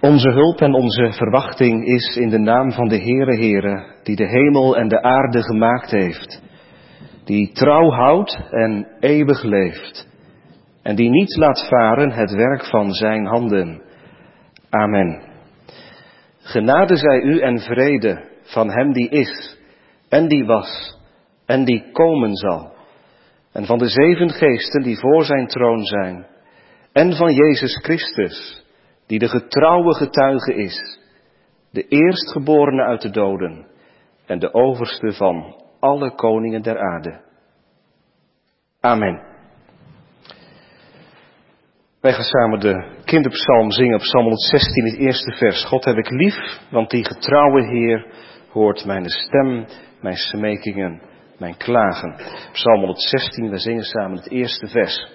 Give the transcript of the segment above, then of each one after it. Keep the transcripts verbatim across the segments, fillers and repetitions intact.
Onze hulp en onze verwachting is in de naam van de Heere Heere, die de hemel en de aarde gemaakt heeft, die trouw houdt en eeuwig leeft, en die niet laat varen het werk van zijn handen. Amen. Genade zij u en vrede van hem die is, en die was, en die komen zal, en van de zeven geesten die voor zijn troon zijn, en van Jezus Christus, die de getrouwe getuige is, de eerstgeborene uit de doden en de overste van alle koningen der aarde. Amen. Wij gaan samen de kinderpsalm zingen op Psalm honderdzestien, het eerste vers. God heb ik lief, want die getrouwe Heer hoort mijn stem, mijn smekingen, mijn klagen. Psalm honderdzestien, we zingen samen het eerste vers.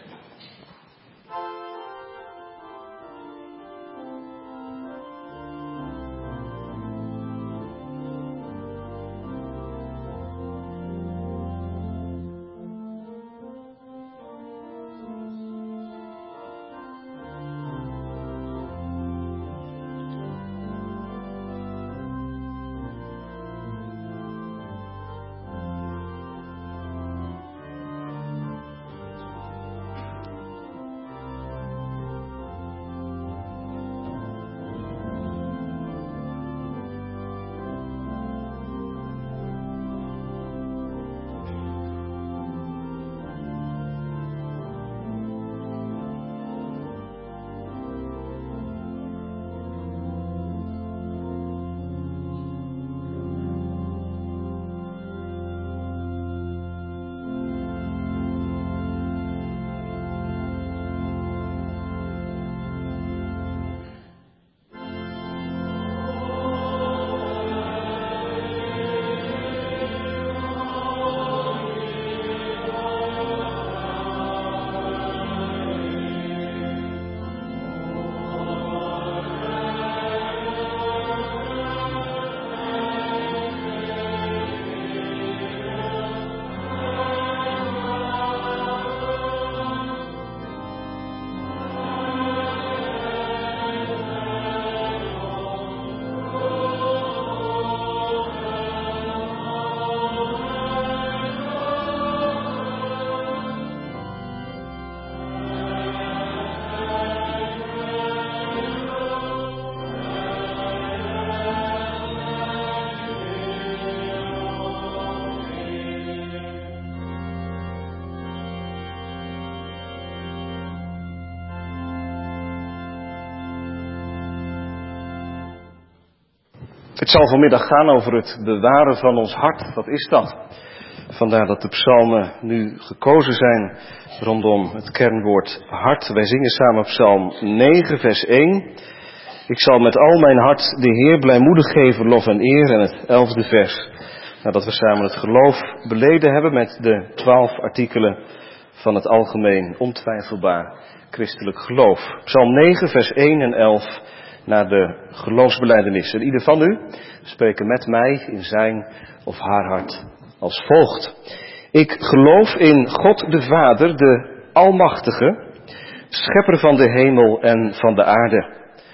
Het zal vanmiddag gaan over het bewaren van ons hart. Wat is dat? Vandaar dat de psalmen nu gekozen zijn rondom het kernwoord hart. Wij zingen samen psalm negen vers één. Ik zal met al mijn hart de Heer blijmoedig geven, lof en eer. En het elfde vers. Nadat we samen het geloof beleden hebben met de twaalf artikelen van het algemeen ontwijfelbaar christelijk geloof. Psalm negen vers één en elf. Naar de geloofsbelijdenis. En ieder van u spreken met mij in zijn of haar hart als volgt. Ik geloof in God de Vader, de Almachtige, schepper van de hemel en van de aarde.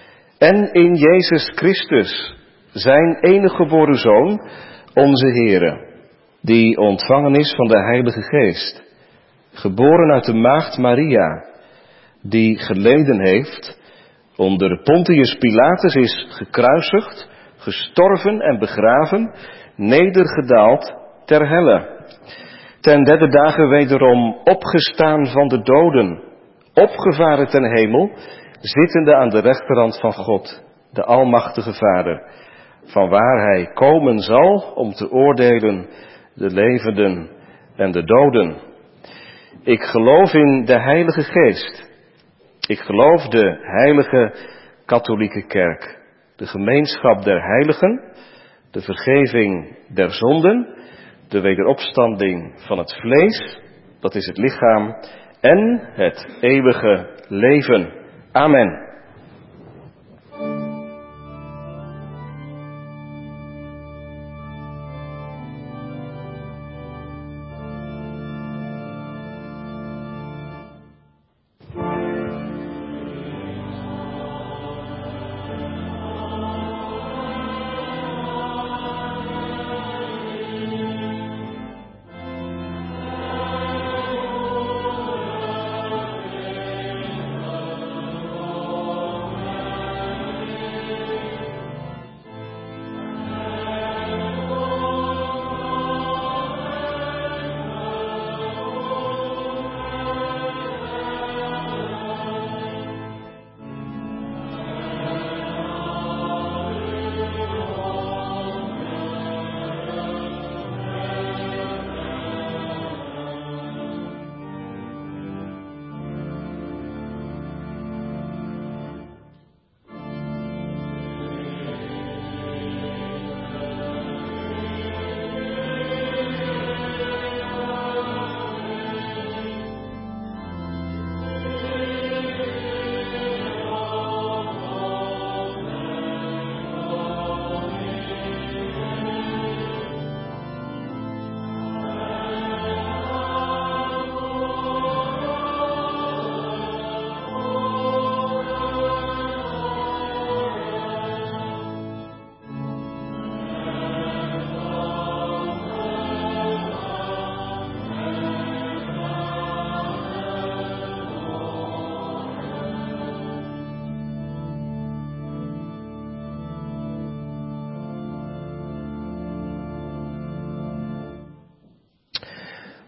En in Jezus Christus, zijn enige geboren Zoon, onze Heere, die ontvangen is van de Heilige Geest, geboren uit de maagd Maria, die geleden heeft, onder Pontius Pilatus is gekruisigd, gestorven en begraven, nedergedaald ter helle. Ten derde dagen wederom opgestaan van de doden, opgevaren ten hemel, zittende aan de rechterhand van God, de Almachtige Vader, vanwaar hij komen zal om te oordelen de levenden en de doden. Ik geloof in de Heilige Geest. Ik geloof de heilige katholieke kerk, de gemeenschap der heiligen, de vergeving der zonden, de wederopstanding van het vlees, dat is het lichaam, en het eeuwige leven. Amen.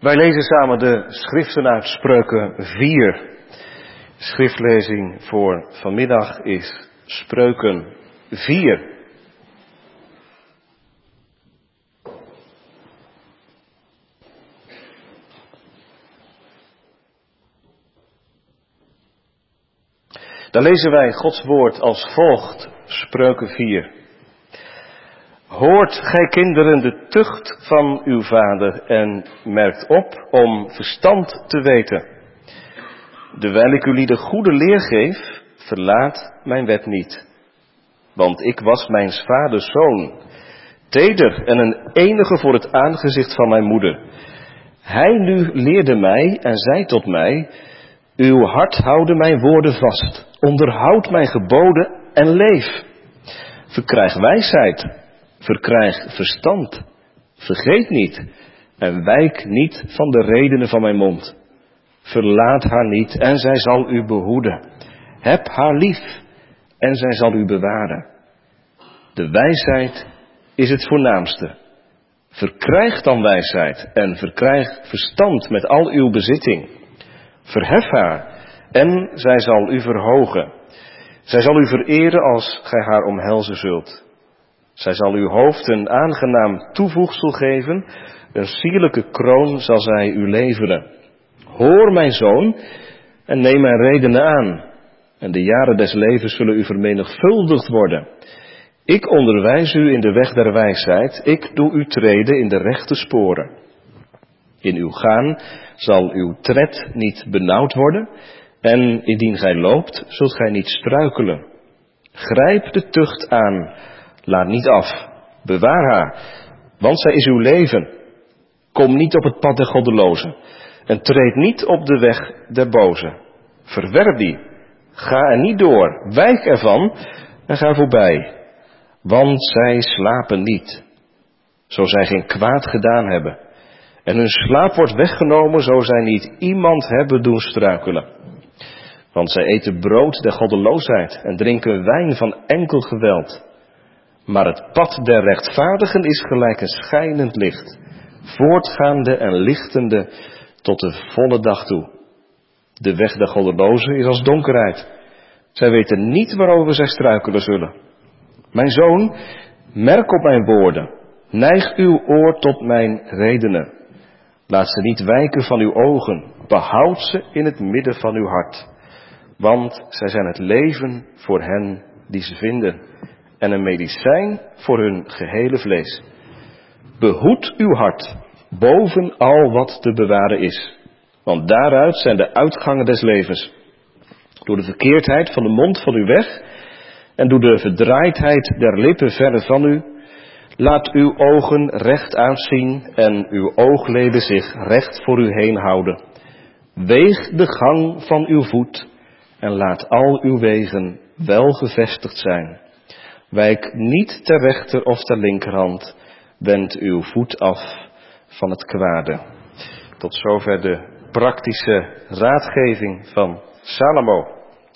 Wij lezen samen de schriften uit Spreuken vier. Schriftlezing voor vanmiddag is Spreuken vier. Dan lezen wij Gods woord als volgt, Spreuken vier. Hoort gij kinderen de tucht van uw vader en merkt op om verstand te weten. Dewijl ik u de goede leer geef, verlaat mijn wet niet. Want ik was mijn vaders zoon, teder en een enige voor het aangezicht van mijn moeder. Hij nu leerde mij en zei tot mij, uw hart houden mijn woorden vast, onderhoud mijn geboden en leef. Verkrijg wijsheid, verkrijg verstand, vergeet niet en wijk niet van de redenen van mijn mond. Verlaat haar niet en zij zal u behoeden. Heb haar lief en zij zal u bewaren. De wijsheid is het voornaamste. Verkrijg dan wijsheid en verkrijg verstand met al uw bezitting. Verhef haar en zij zal u verhogen. Zij zal u vereren als gij haar omhelzen zult. Zij zal uw hoofd een aangenaam toevoegsel geven, een sierlijke kroon zal zij u leveren. Hoor mijn zoon en neem mijn redenen aan, en de jaren des levens zullen u vermenigvuldigd worden. Ik onderwijs u in de weg der wijsheid, ik doe u treden in de rechte sporen. In uw gaan zal uw tred niet benauwd worden, en indien gij loopt, zult gij niet struikelen. Grijp de tucht aan, laat niet af, bewaar haar, want zij is uw leven. Kom niet op het pad der goddelozen, en treed niet op de weg der bozen. Verwerp die, ga er niet door, wijk ervan en ga voorbij, want zij slapen niet, zo zij geen kwaad gedaan hebben. En hun slaap wordt weggenomen, zo zij niet iemand hebben doen struikelen. Want zij eten brood der goddeloosheid en drinken wijn van enkel geweld. Maar het pad der rechtvaardigen is gelijk een schijnend licht, voortgaande en lichtende tot de volle dag toe. De weg der goddelozen is als donkerheid. Zij weten niet waarover zij struikelen zullen. Mijn zoon, merk op mijn woorden, neig uw oor tot mijn redenen. Laat ze niet wijken van uw ogen, behoud ze in het midden van uw hart. Want zij zijn het leven voor hen die ze vinden en een medicijn voor hun gehele vlees. Behoed uw hart boven al wat te bewaren is, want daaruit zijn de uitgangen des levens. Door de verkeerdheid van de mond van u weg en door de verdraaidheid der lippen verre van u, laat uw ogen recht uitzien en uw oogleden zich recht voor u heen houden. Weeg de gang van uw voet en laat al uw wegen wel gevestigd zijn. Wijk niet ter rechter of ter linkerhand, wend uw voet af van het kwade. Tot zover de praktische raadgeving van Salomo.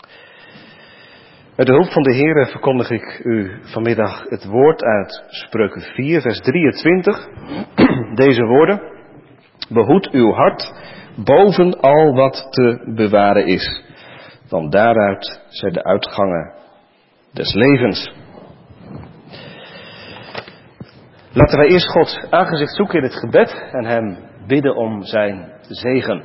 Met de hulp van de Heere verkondig ik u vanmiddag het woord uit Spreuken vier, vers drieëntwintig. Deze woorden: behoed uw hart boven al wat te bewaren is, want daaruit zijn de uitgangen des levens. Laten wij eerst Gods aangezicht zoeken in het gebed en hem bidden om zijn zegen.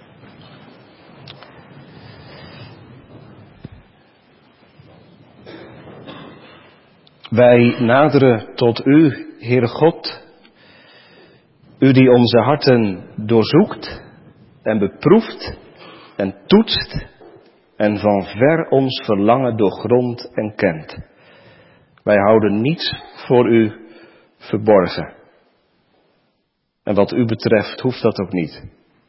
Wij naderen tot u, Heere God, u die onze harten doorzoekt en beproeft en toetst en van ver ons verlangen doorgrondt en kent. Wij houden niets voor u verborgen. En wat u betreft hoeft dat ook niet.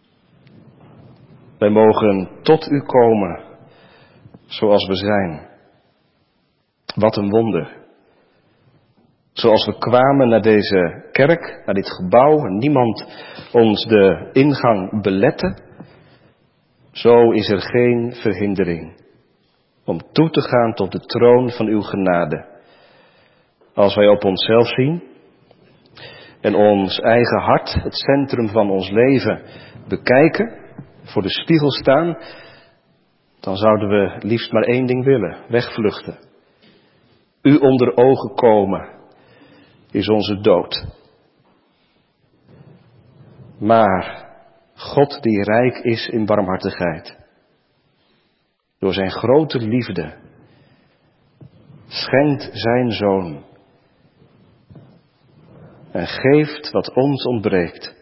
Wij mogen tot u komen zoals we zijn. Wat een wonder. Zoals we kwamen naar deze kerk, naar dit gebouw, en niemand ons de ingang belette, zo is er geen verhindering om toe te gaan tot de troon van uw genade. Als wij op onszelf zien, en ons eigen hart, het centrum van ons leven, bekijken, voor de spiegel staan, dan zouden we liefst maar één ding willen, wegvluchten. U onder ogen komen is onze dood. Maar God die rijk is in barmhartigheid, door zijn grote liefde, schenkt zijn Zoon en geeft wat ons ontbreekt.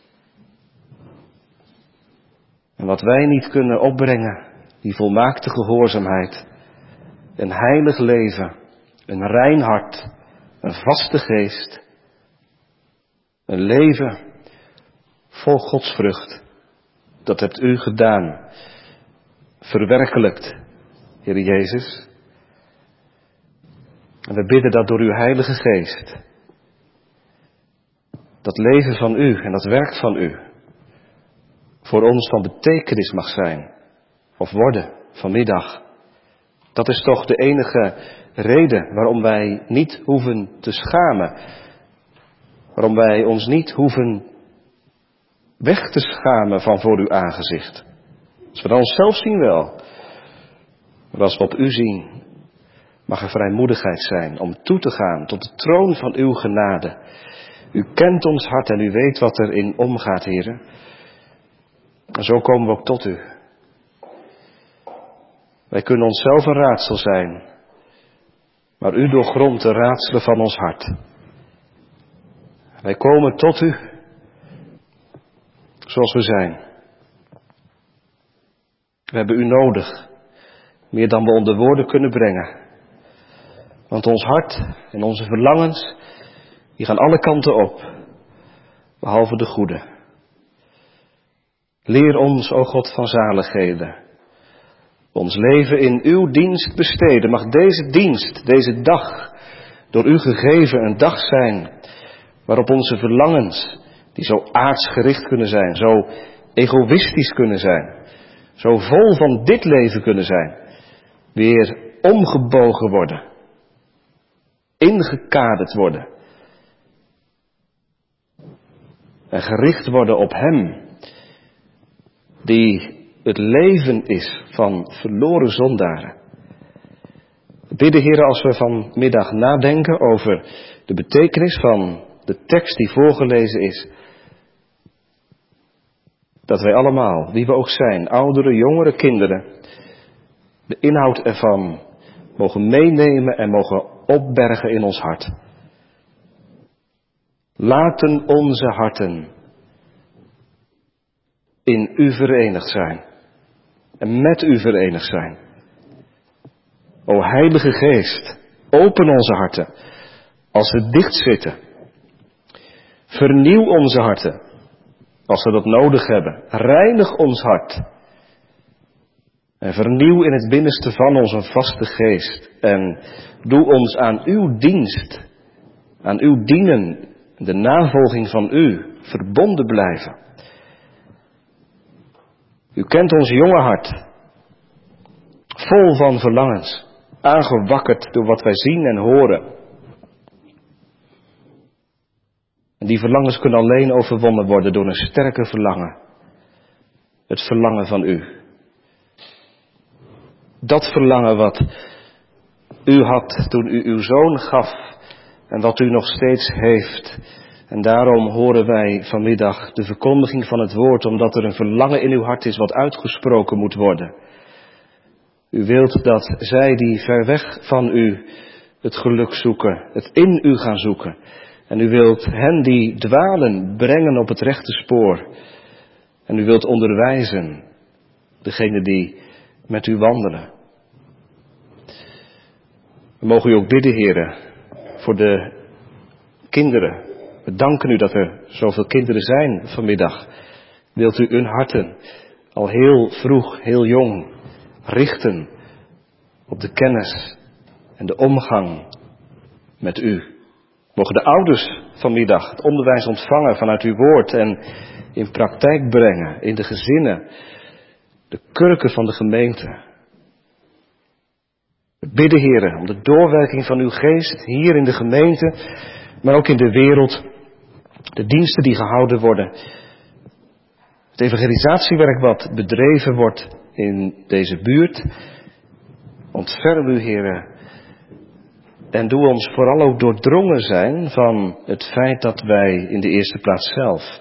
En wat wij niet kunnen opbrengen, die volmaakte gehoorzaamheid, een heilig leven, een rein hart, een vaste geest, een leven vol godsvrucht. Dat hebt u gedaan, verwerkelijkt, Heer Jezus. En we bidden dat door uw Heilige Geest, dat leven van u en dat werk van u voor ons van betekenis mag zijn, of worden vanmiddag. Dat is toch de enige reden waarom wij niet hoeven te schamen, waarom wij ons niet hoeven weg te schamen van voor uw aangezicht. Als we dan onszelf zien wel, maar als we op u zien, mag er vrijmoedigheid zijn om toe te gaan tot de troon van uw genade. U kent ons hart en u weet wat er in omgaat, heren. En zo komen we ook tot u. Wij kunnen onszelf een raadsel zijn, maar u doorgrondt de raadselen van ons hart. Wij komen tot u, zoals we zijn. We hebben u nodig, meer dan we onder woorden kunnen brengen. Want ons hart en onze verlangens, die gaan alle kanten op, behalve de goede. Leer ons, o God van zaligheden, ons leven in uw dienst besteden. Mag deze dienst, deze dag, door u gegeven een dag zijn, waarop onze verlangens, die zo aardsgericht kunnen zijn, zo egoïstisch kunnen zijn, zo vol van dit leven kunnen zijn, weer omgebogen worden, ingekaderd worden en gericht worden op Hem, die het leven is van verloren zondaren. Bidden, Heer, als we vanmiddag nadenken over de betekenis van de tekst die voorgelezen is, dat wij allemaal, wie we ook zijn, ouderen, jongeren, kinderen, de inhoud ervan mogen meenemen en mogen opbergen in ons hart. Laten onze harten in u verenigd zijn en met u verenigd zijn. O Heilige Geest, open onze harten als ze dicht zitten. Vernieuw onze harten als we dat nodig hebben. Reinig ons hart. En vernieuw in het binnenste van ons een vaste geest. En doe ons aan uw dienst, aan uw dienen, de navolging van u, verbonden blijven. U kent ons jonge hart, vol van verlangens, aangewakkerd door wat wij zien en horen. En die verlangens kunnen alleen overwonnen worden door een sterke verlangen. Het verlangen van u. Dat verlangen wat u had toen u uw zoon gaf en wat u nog steeds heeft. En daarom horen wij vanmiddag de verkondiging van het woord, omdat er een verlangen in uw hart is wat uitgesproken moet worden. U wilt dat zij die ver weg van u het geluk zoeken, het in u gaan zoeken. En u wilt hen die dwalen brengen op het rechte spoor. En u wilt onderwijzen degene die met u wandelen. We mogen u ook bidden, Heere, voor de kinderen. We danken u dat er zoveel kinderen zijn vanmiddag. Wilt u hun harten al heel vroeg, heel jong richten op de kennis en de omgang met u. Mogen de ouders vanmiddag het onderwijs ontvangen vanuit uw woord en in praktijk brengen in de gezinnen, de kurken van de gemeente. We bidden, Heere, om de doorwerking van uw geest hier in de gemeente, maar ook in de wereld, De diensten die gehouden worden. Het evangelisatiewerk wat bedreven wordt in deze buurt. Ontferm u, Heere. En doe ons vooral ook doordrongen zijn van het feit dat wij in de eerste plaats zelf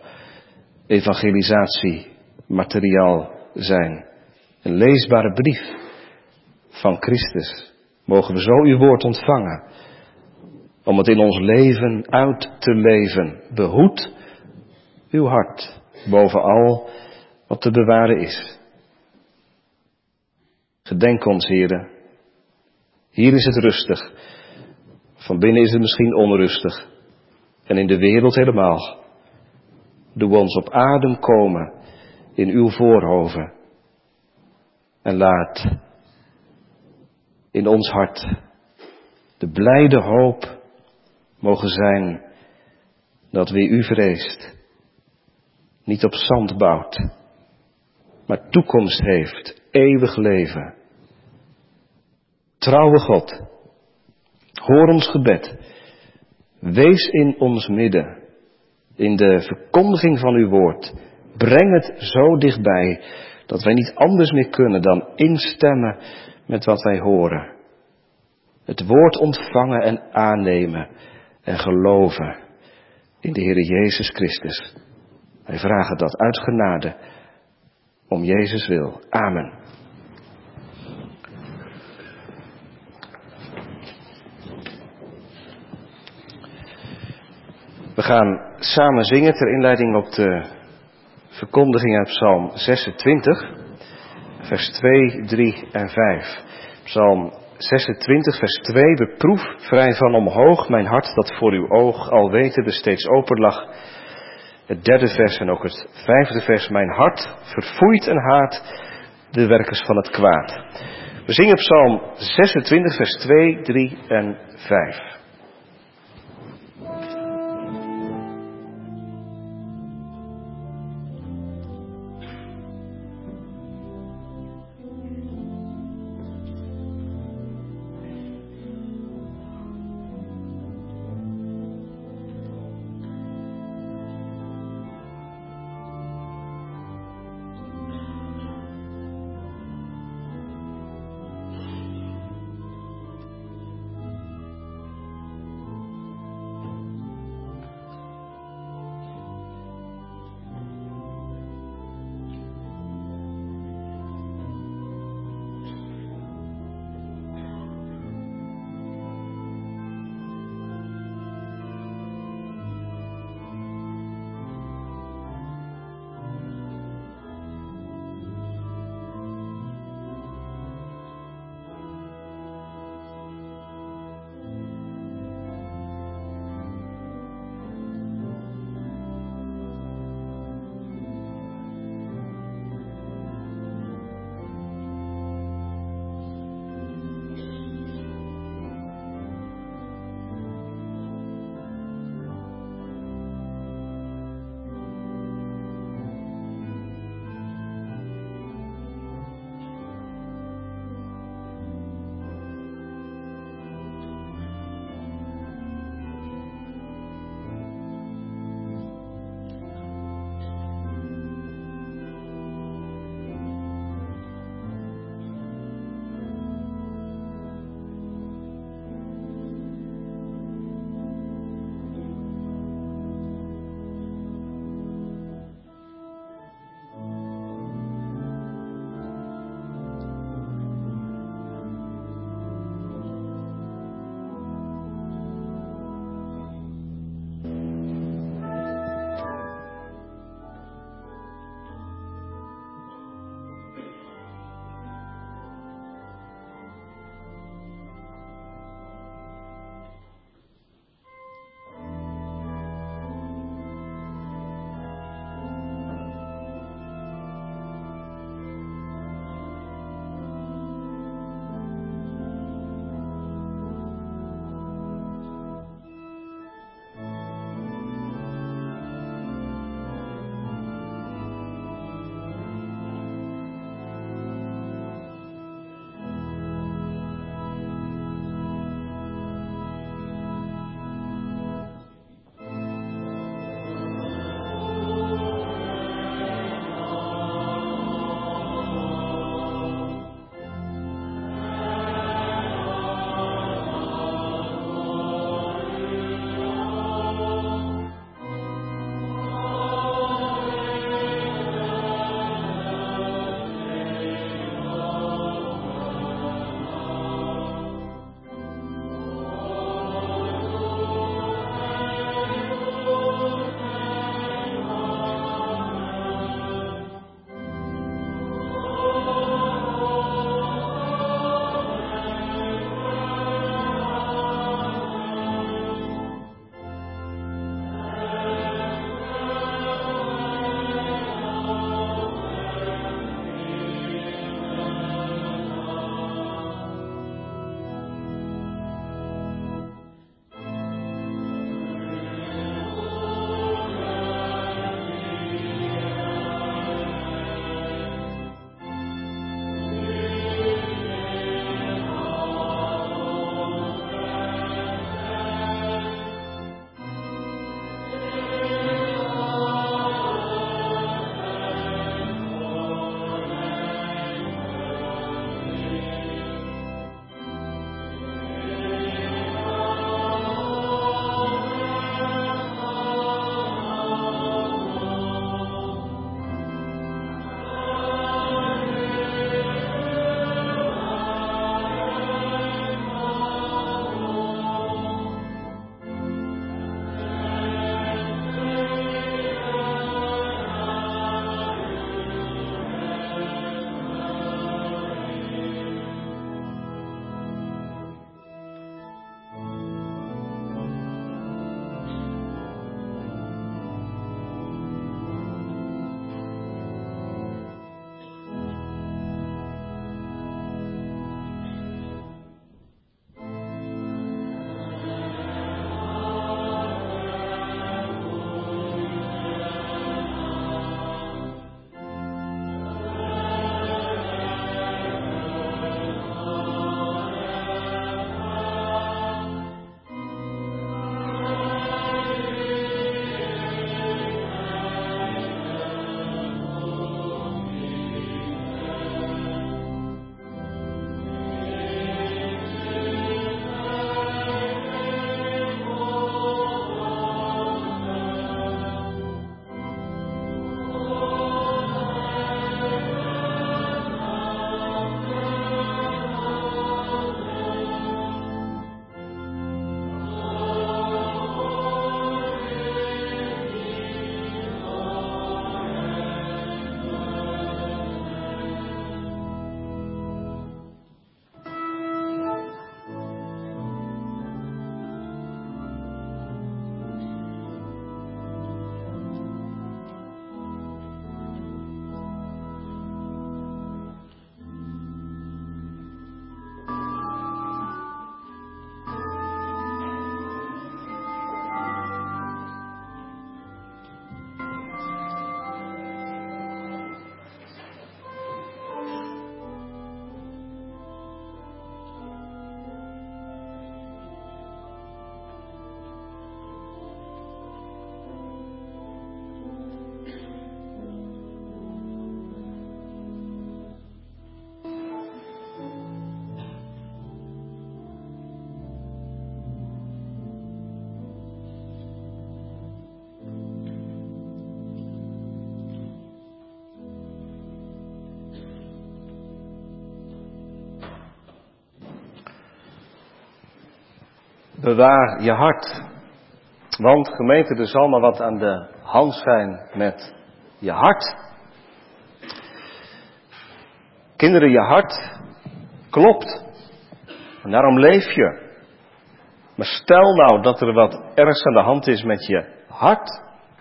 evangelisatiemateriaal zijn. Een leesbare brief van Christus. Mogen we zo uw woord ontvangen. Om het in ons leven uit te leven. Behoed uw hart boven al wat te bewaren is. Gedenk ons, Heere. Hier is het rustig. Van binnen is het misschien onrustig. En in de wereld helemaal. Doe ons op adem komen in uw voorhoven. En laat in ons hart de blijde hoop mogen zijn dat wie u vreest niet op zand bouwt, maar toekomst heeft, eeuwig leven. Trouwe God, hoor ons gebed, wees in ons midden, in de verkondiging van uw woord, breng het zo dichtbij dat wij niet anders meer kunnen dan instemmen met wat wij horen. Het woord ontvangen en aannemen en geloven in de Heere Jezus Christus. Wij vragen dat uit genade om Jezus wil. Amen. We gaan samen zingen ter inleiding op de verkondiging uit Psalm zesentwintig, vers twee, drie en vijf. Psalm zesentwintig, vers twee. Beproef vrij van omhoog mijn hart dat voor uw oog al wetende steeds open lag. Het derde vers en ook het vijfde vers. Mijn hart verfoeit en haat de werkers van het kwaad. We zingen Psalm zesentwintig, vers twee, drie en vijf. Bewaar je hart. Want gemeente, er zal maar wat aan de hand zijn met je hart. Kinderen, je hart klopt. En daarom leef je. Maar stel nou dat er wat ergs aan de hand is met je hart.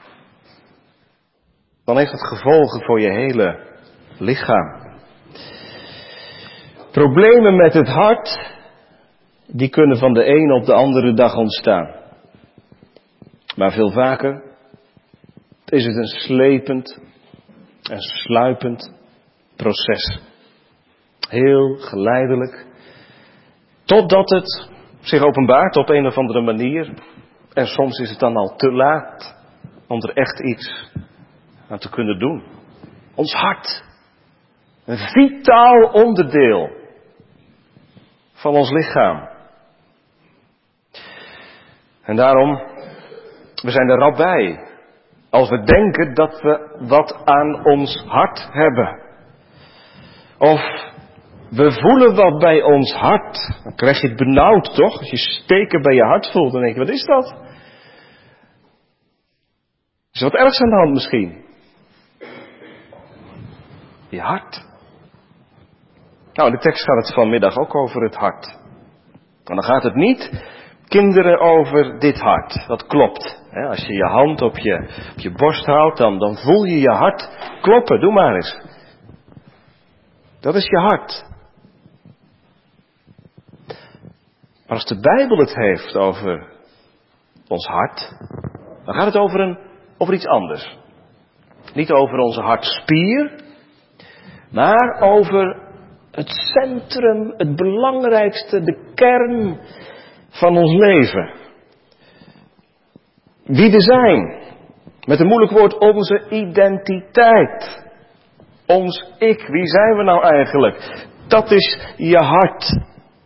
Dan heeft het gevolgen voor je hele lichaam. Problemen met het hart, die kunnen van de ene op de andere dag ontstaan. Maar veel vaker is het een slepend en sluipend proces. Heel geleidelijk. Totdat het zich openbaart op een of andere manier. En soms is het dan al te laat om er echt iets aan te kunnen doen. Ons hart. Een vitaal onderdeel van ons lichaam. En daarom, we zijn er rap bij. Als we denken dat we wat aan ons hart hebben. Of we voelen wat bij ons hart. Dan krijg je het benauwd, toch? Als je steken bij je hart voelt, dan denk je, wat is dat? Is er wat ergs aan de hand misschien? Je hart. Nou, in de tekst gaat het vanmiddag ook over het hart. En dan gaat het niet, kinderen, over dit hart. Dat klopt. Als je je hand op je, op je borst houdt, dan, dan voel je je hart kloppen. Doe maar eens. Dat is je hart. Maar als de Bijbel het heeft over ons hart, dan gaat het over, een, over iets anders. Niet over onze hartspier, maar over het centrum, het belangrijkste, de kern van ons leven. Wie we zijn. Met een moeilijk woord, onze identiteit. Ons ik. Wie zijn we nou eigenlijk? Dat is je hart.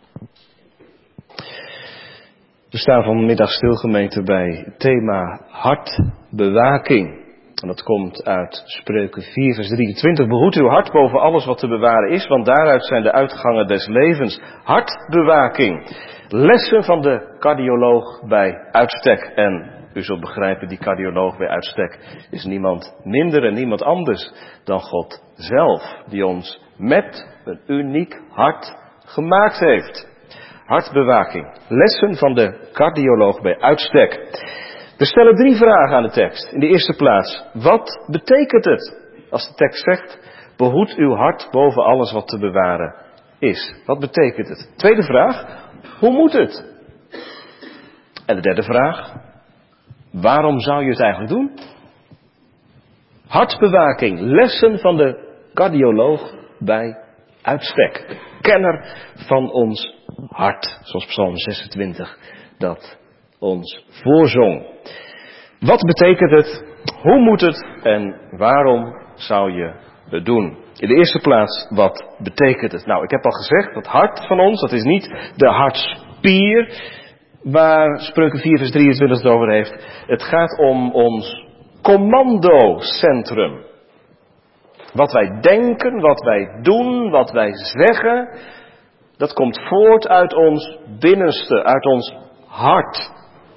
We staan vanmiddag stil, gemeente, bij het thema hartbewaking. En dat komt uit Spreuken vier vers drieëntwintig. Behoed uw hart boven alles wat te bewaren is, want daaruit zijn de uitgangen des levens. Hartbewaking. Lessen van de cardioloog bij uitstek. En u zult begrijpen, die cardioloog bij uitstek is niemand minder en niemand anders dan God zelf. Die ons met een uniek hart gemaakt heeft. Hartbewaking. Lessen van de cardioloog bij uitstek. We stellen drie vragen aan de tekst. In de eerste plaats, wat betekent het als de tekst zegt, behoed uw hart boven alles wat te bewaren is? Wat betekent het? Tweede vraag, hoe moet het? En de derde vraag, waarom zou je het eigenlijk doen? Hartbewaking, lessen van de cardioloog bij uitstek. Kenner van ons hart, zoals Psalm zesentwintig dat ons voorzong. Wat betekent het? Hoe moet het? En waarom zou je het doen? In de eerste plaats, wat betekent het? Nou, ik heb al gezegd, dat hart van ons, dat is niet de hartspier waar Spreuken vier vers drieëntwintig het over heeft. Het gaat om ons commandocentrum. Wat wij denken, wat wij doen, wat wij zeggen, dat komt voort uit ons binnenste, uit ons hart.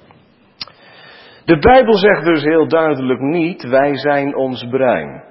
De Bijbel zegt dus heel duidelijk niet, wij zijn ons brein.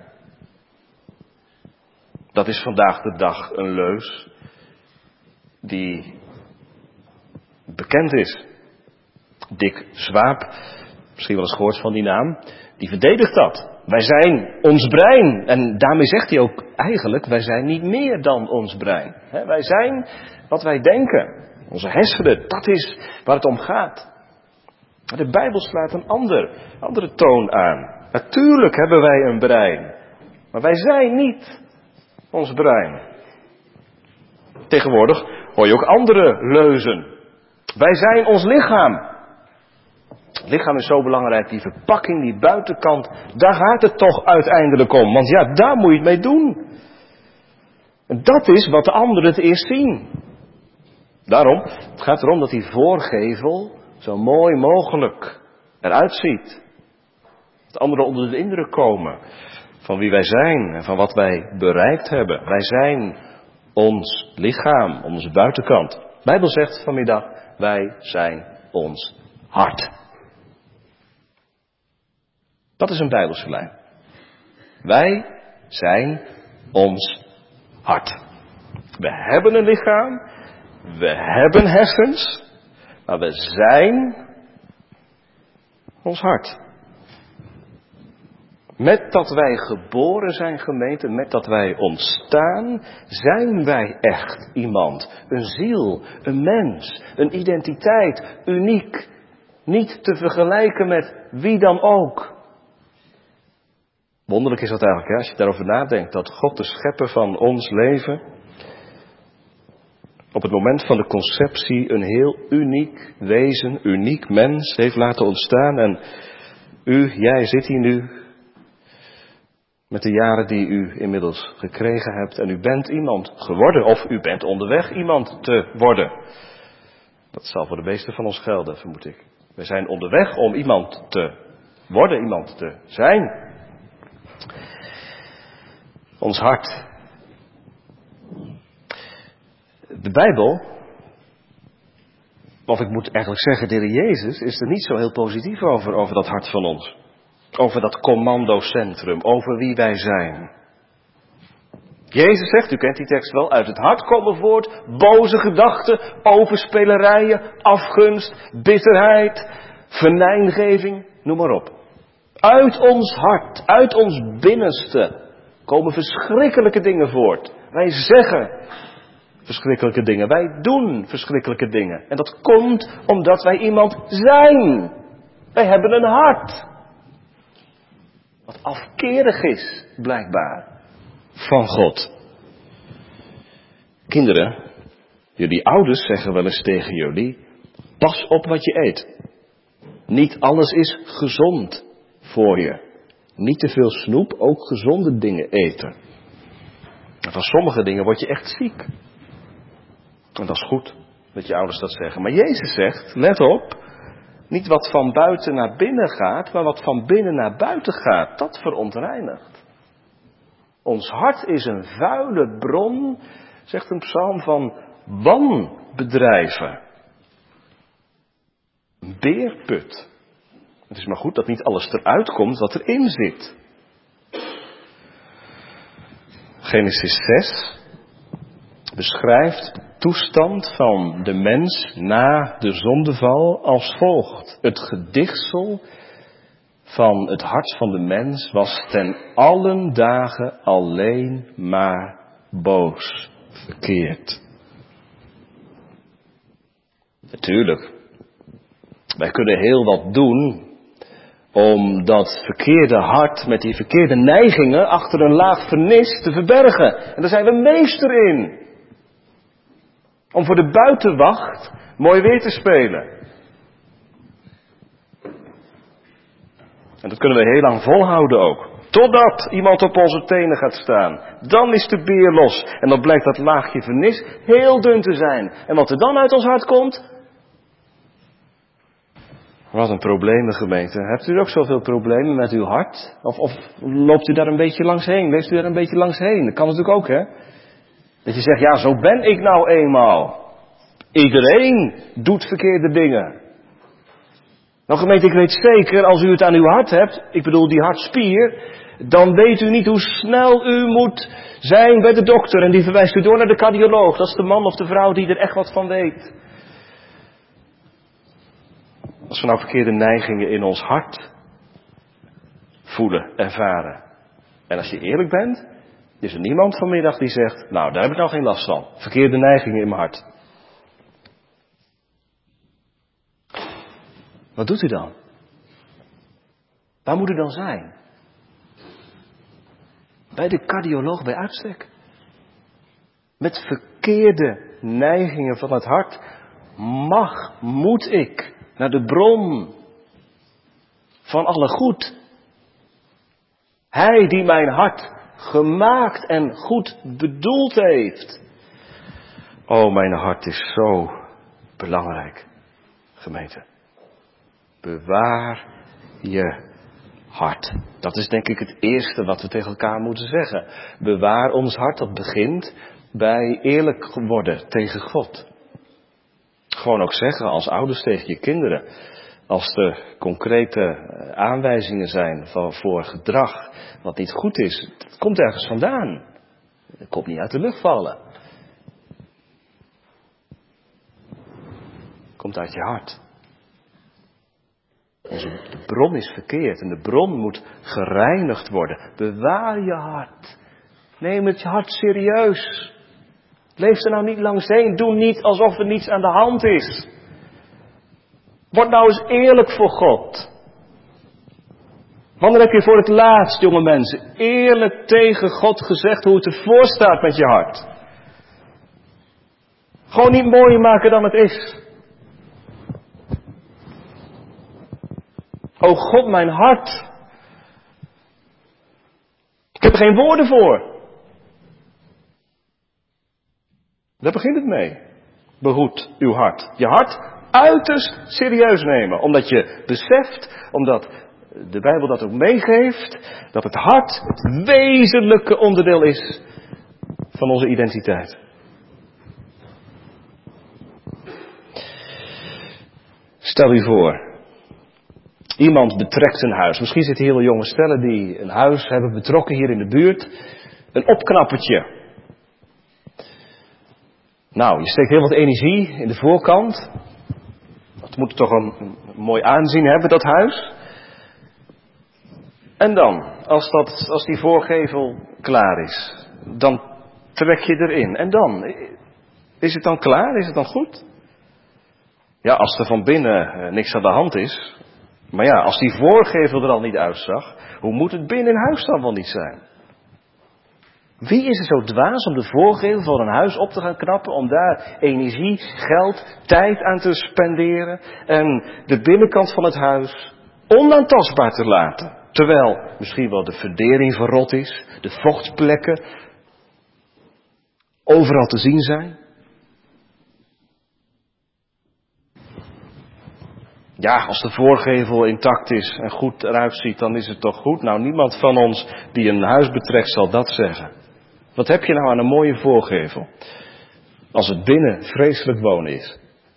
Dat is vandaag de dag een leus die bekend is. Dick Swaap, misschien wel eens gehoord van die naam, die verdedigt dat. Wij zijn ons brein. En daarmee zegt hij ook eigenlijk, wij zijn niet meer dan ons brein. He, wij zijn wat wij denken. Onze hersenen, dat is waar het om gaat. De Bijbel slaat een ander, andere toon aan. Natuurlijk hebben wij een brein. Maar wij zijn niet ons brein. Tegenwoordig hoor je ook andere leuzen. Wij zijn ons lichaam. Het lichaam is zo belangrijk, die verpakking, die buitenkant, daar gaat het toch uiteindelijk om. Want ja, daar moet je het mee doen. En dat is wat de anderen het eerst zien. Daarom, het gaat erom dat die voorgevel zo mooi mogelijk eruit ziet. Dat anderen onder de indruk komen van wie wij zijn en van wat wij bereikt hebben. Wij zijn ons lichaam, onze buitenkant. De Bijbel zegt vanmiddag, wij zijn ons hart. Dat is een Bijbelse lijn. Wij zijn ons hart. We hebben een lichaam, we hebben hersens, maar we zijn ons hart. Met dat wij geboren zijn, gemeente, met dat wij ontstaan, zijn wij echt iemand. Een ziel, een mens, een identiteit, uniek. Niet te vergelijken met wie dan ook. Wonderlijk is dat eigenlijk, hè, als je daarover nadenkt, dat God, de schepper van ons leven, op het moment van de conceptie een heel uniek wezen, uniek mens heeft laten ontstaan. En u, jij zit hier nu met de jaren die u inmiddels gekregen hebt. En u bent iemand geworden, of u bent onderweg iemand te worden. Dat zal voor de meesten van ons gelden, vermoed ik. We zijn onderweg om iemand te worden, iemand te zijn. Ons hart. De Bijbel, of ik moet eigenlijk zeggen, de Heer Jezus, is er niet zo heel positief over, over dat hart van ons. Over dat commandocentrum, over wie wij zijn. Jezus zegt, u kent die tekst wel, uit het hart komen voort boze gedachten, overspelerijen, afgunst, bitterheid, venijngeving, noem maar op. Uit ons hart, uit ons binnenste komen verschrikkelijke dingen voort. Wij zeggen verschrikkelijke dingen, wij doen verschrikkelijke dingen. En dat komt omdat wij iemand zijn. Wij hebben een hart. Wat afkerig is, blijkbaar, van God. Kinderen, jullie ouders zeggen wel eens tegen jullie, pas op wat je eet. Niet alles is gezond voor je. Niet te veel snoep, ook gezonde dingen eten. En van sommige dingen word je echt ziek. En dat is goed, dat je ouders dat zeggen. Maar Jezus zegt, let op, niet wat van buiten naar binnen gaat, maar wat van binnen naar buiten gaat, dat verontreinigt. Ons hart is een vuile bron, zegt een psalm, van wanbedrijven. Een beerput. Het is maar goed dat niet alles eruit komt wat erin zit. Genesis zes beschrijft de toestand van de mens na de zondeval als volgt. Het gedichtsel van het hart van de mens was ten allen dagen alleen maar boos, verkeerd. Natuurlijk, wij kunnen heel wat doen om dat verkeerde hart met die verkeerde neigingen achter een laag vernis te verbergen. En daar zijn we meester in. Om voor de buitenwacht mooi weer te spelen. En dat kunnen we heel lang volhouden ook. Totdat iemand op onze tenen gaat staan. Dan is de beer los. En dan blijkt dat laagje vernis heel dun te zijn. En wat er dan uit ons hart komt? Wat een problemen, gemeente. Hebt u ook zoveel problemen met uw hart? Of, of loopt u daar een beetje langs heen? Leeft u daar een beetje langs heen? Dat kan natuurlijk ook, hè? Dat je zegt, ja, zo ben ik nou eenmaal. Iedereen doet verkeerde dingen. Nou, gemeente, ik weet zeker, als u het aan uw hart hebt, ik bedoel die hartspier, dan weet u niet hoe snel u moet zijn bij de dokter. En die verwijst u door naar de cardioloog. Dat is de man of de vrouw die er echt wat van weet. Als we nou verkeerde neigingen in ons hart voelen, ervaren. En als je eerlijk bent, is er niemand vanmiddag die zegt, nou, daar heb ik nou geen last van. Verkeerde neigingen in mijn hart. Wat doet u dan? Waar moet u dan zijn? Bij de cardioloog bij uitstek. Met verkeerde neigingen van het hart mag, moet ik naar de bron van alle goed. Hij die mijn hart gemaakt en goed bedoeld heeft. Oh, mijn hart is zo belangrijk, gemeente. Bewaar je hart. Dat is denk ik het eerste wat we tegen elkaar moeten zeggen. Bewaar ons hart. Dat begint bij eerlijk worden tegen God. Gewoon ook zeggen als ouders tegen je kinderen. Als er concrete aanwijzingen zijn van, voor gedrag wat niet goed is. Het komt ergens vandaan. Het komt niet uit de lucht vallen. Het komt uit je hart. Onze, de bron is verkeerd en de bron moet gereinigd worden. Bewaar je hart. Neem het hart serieus. Leef er nou niet langs heen. Doe niet alsof er niets aan de hand is. Word nou eens eerlijk voor God. Wanneer heb je voor het laatst, jonge mensen, eerlijk tegen God gezegd hoe het ervoor staat met je hart? Gewoon niet mooier maken dan het is. O God, mijn hart. Ik heb er geen woorden voor. Daar begint het mee. Behoed uw hart. Je hart uiterst serieus nemen. Omdat je beseft, omdat de Bijbel dat ook meegeeft, dat het hart het wezenlijke onderdeel is van onze identiteit. Stel u voor, iemand betrekt een huis. Misschien zitten heel veel jonge stellen die een huis hebben betrokken hier in de buurt. Een opknappertje. Nou, je steekt heel wat energie in de voorkant. Dat moet toch een, een mooi aanzien hebben, dat huis. En dan, als, dat, als die voorgevel klaar is, dan trek je erin. En dan, is het dan klaar? Is het dan goed? Ja, als er van binnen uh, niks aan de hand is. Maar ja, als die voorgevel er al niet uitzag, hoe moet het binnen in huis dan wel niet zijn? Wie is er zo dwaas om de voorgevel van een huis op te gaan knappen, om daar energie, geld, tijd aan te spenderen en de binnenkant van het huis onaantastbaar te laten? Terwijl misschien wel de verdering verrot is, de vochtplekken overal te zien zijn. Ja, als de voorgevel intact is en goed eruit ziet, dan is het toch goed? Nou, niemand van ons die een huis betrekt zal dat zeggen. Wat heb je nou aan een mooie voorgevel? Als het binnen vreselijk wonen is.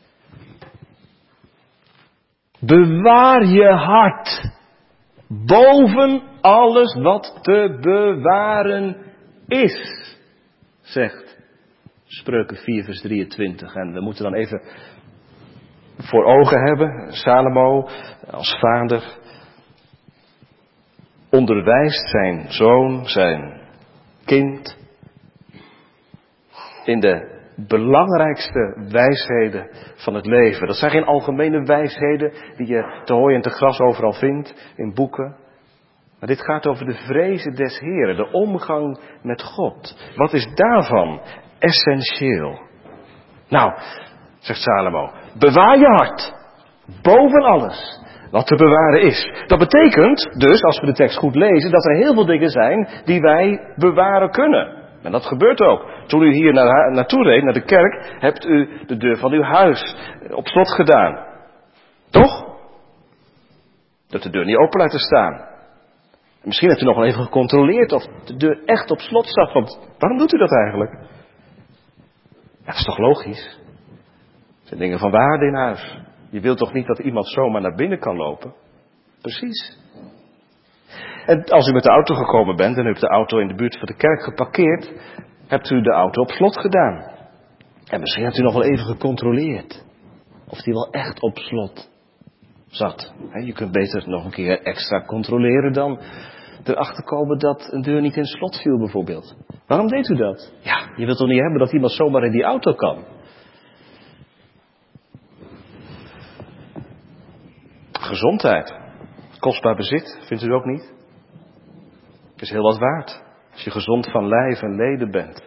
Bewaar je hart. Boven alles wat te bewaren is. Zegt Spreuken vier vers drieëntwintig. En we moeten dan even voor ogen hebben. Salomo als vader onderwijst zijn zoon, zijn kind in de belangrijkste wijsheden van het leven. Dat zijn geen algemene wijsheden die je te hooi en te gras overal vindt in boeken. Maar dit gaat over de vrezen des Heren, de omgang met God. Wat is daarvan essentieel? Nou, zegt Salomo, bewaar je hart boven alles wat te bewaren is. Dat betekent dus, als we de tekst goed lezen, dat er heel veel dingen zijn die wij bewaren kunnen. En dat gebeurt ook. Toen u hier naar, naartoe reed, naar de kerk, hebt u de deur van uw huis op slot gedaan. Toch? Dat de deur niet open laten staan. En misschien hebt u nog wel even gecontroleerd of de deur echt op slot staat. Want waarom doet u dat eigenlijk? Ja, dat is toch logisch? Dat zijn dingen van waarde in huis. Je wilt toch niet dat iemand zomaar naar binnen kan lopen? Precies. En als u met de auto gekomen bent en u hebt de auto in de buurt van de kerk geparkeerd, hebt u de auto op slot gedaan. En misschien hebt u nog wel even gecontroleerd of die wel echt op slot zat. Je kunt beter nog een keer extra controleren dan erachter komen dat een deur niet in slot viel bijvoorbeeld. Waarom deed u dat? Ja, je wilt toch niet hebben dat iemand zomaar in die auto kan? Gezondheid. Kostbaar bezit, vindt u ook niet? Het is heel wat waard. Als je gezond van lijf en leden bent.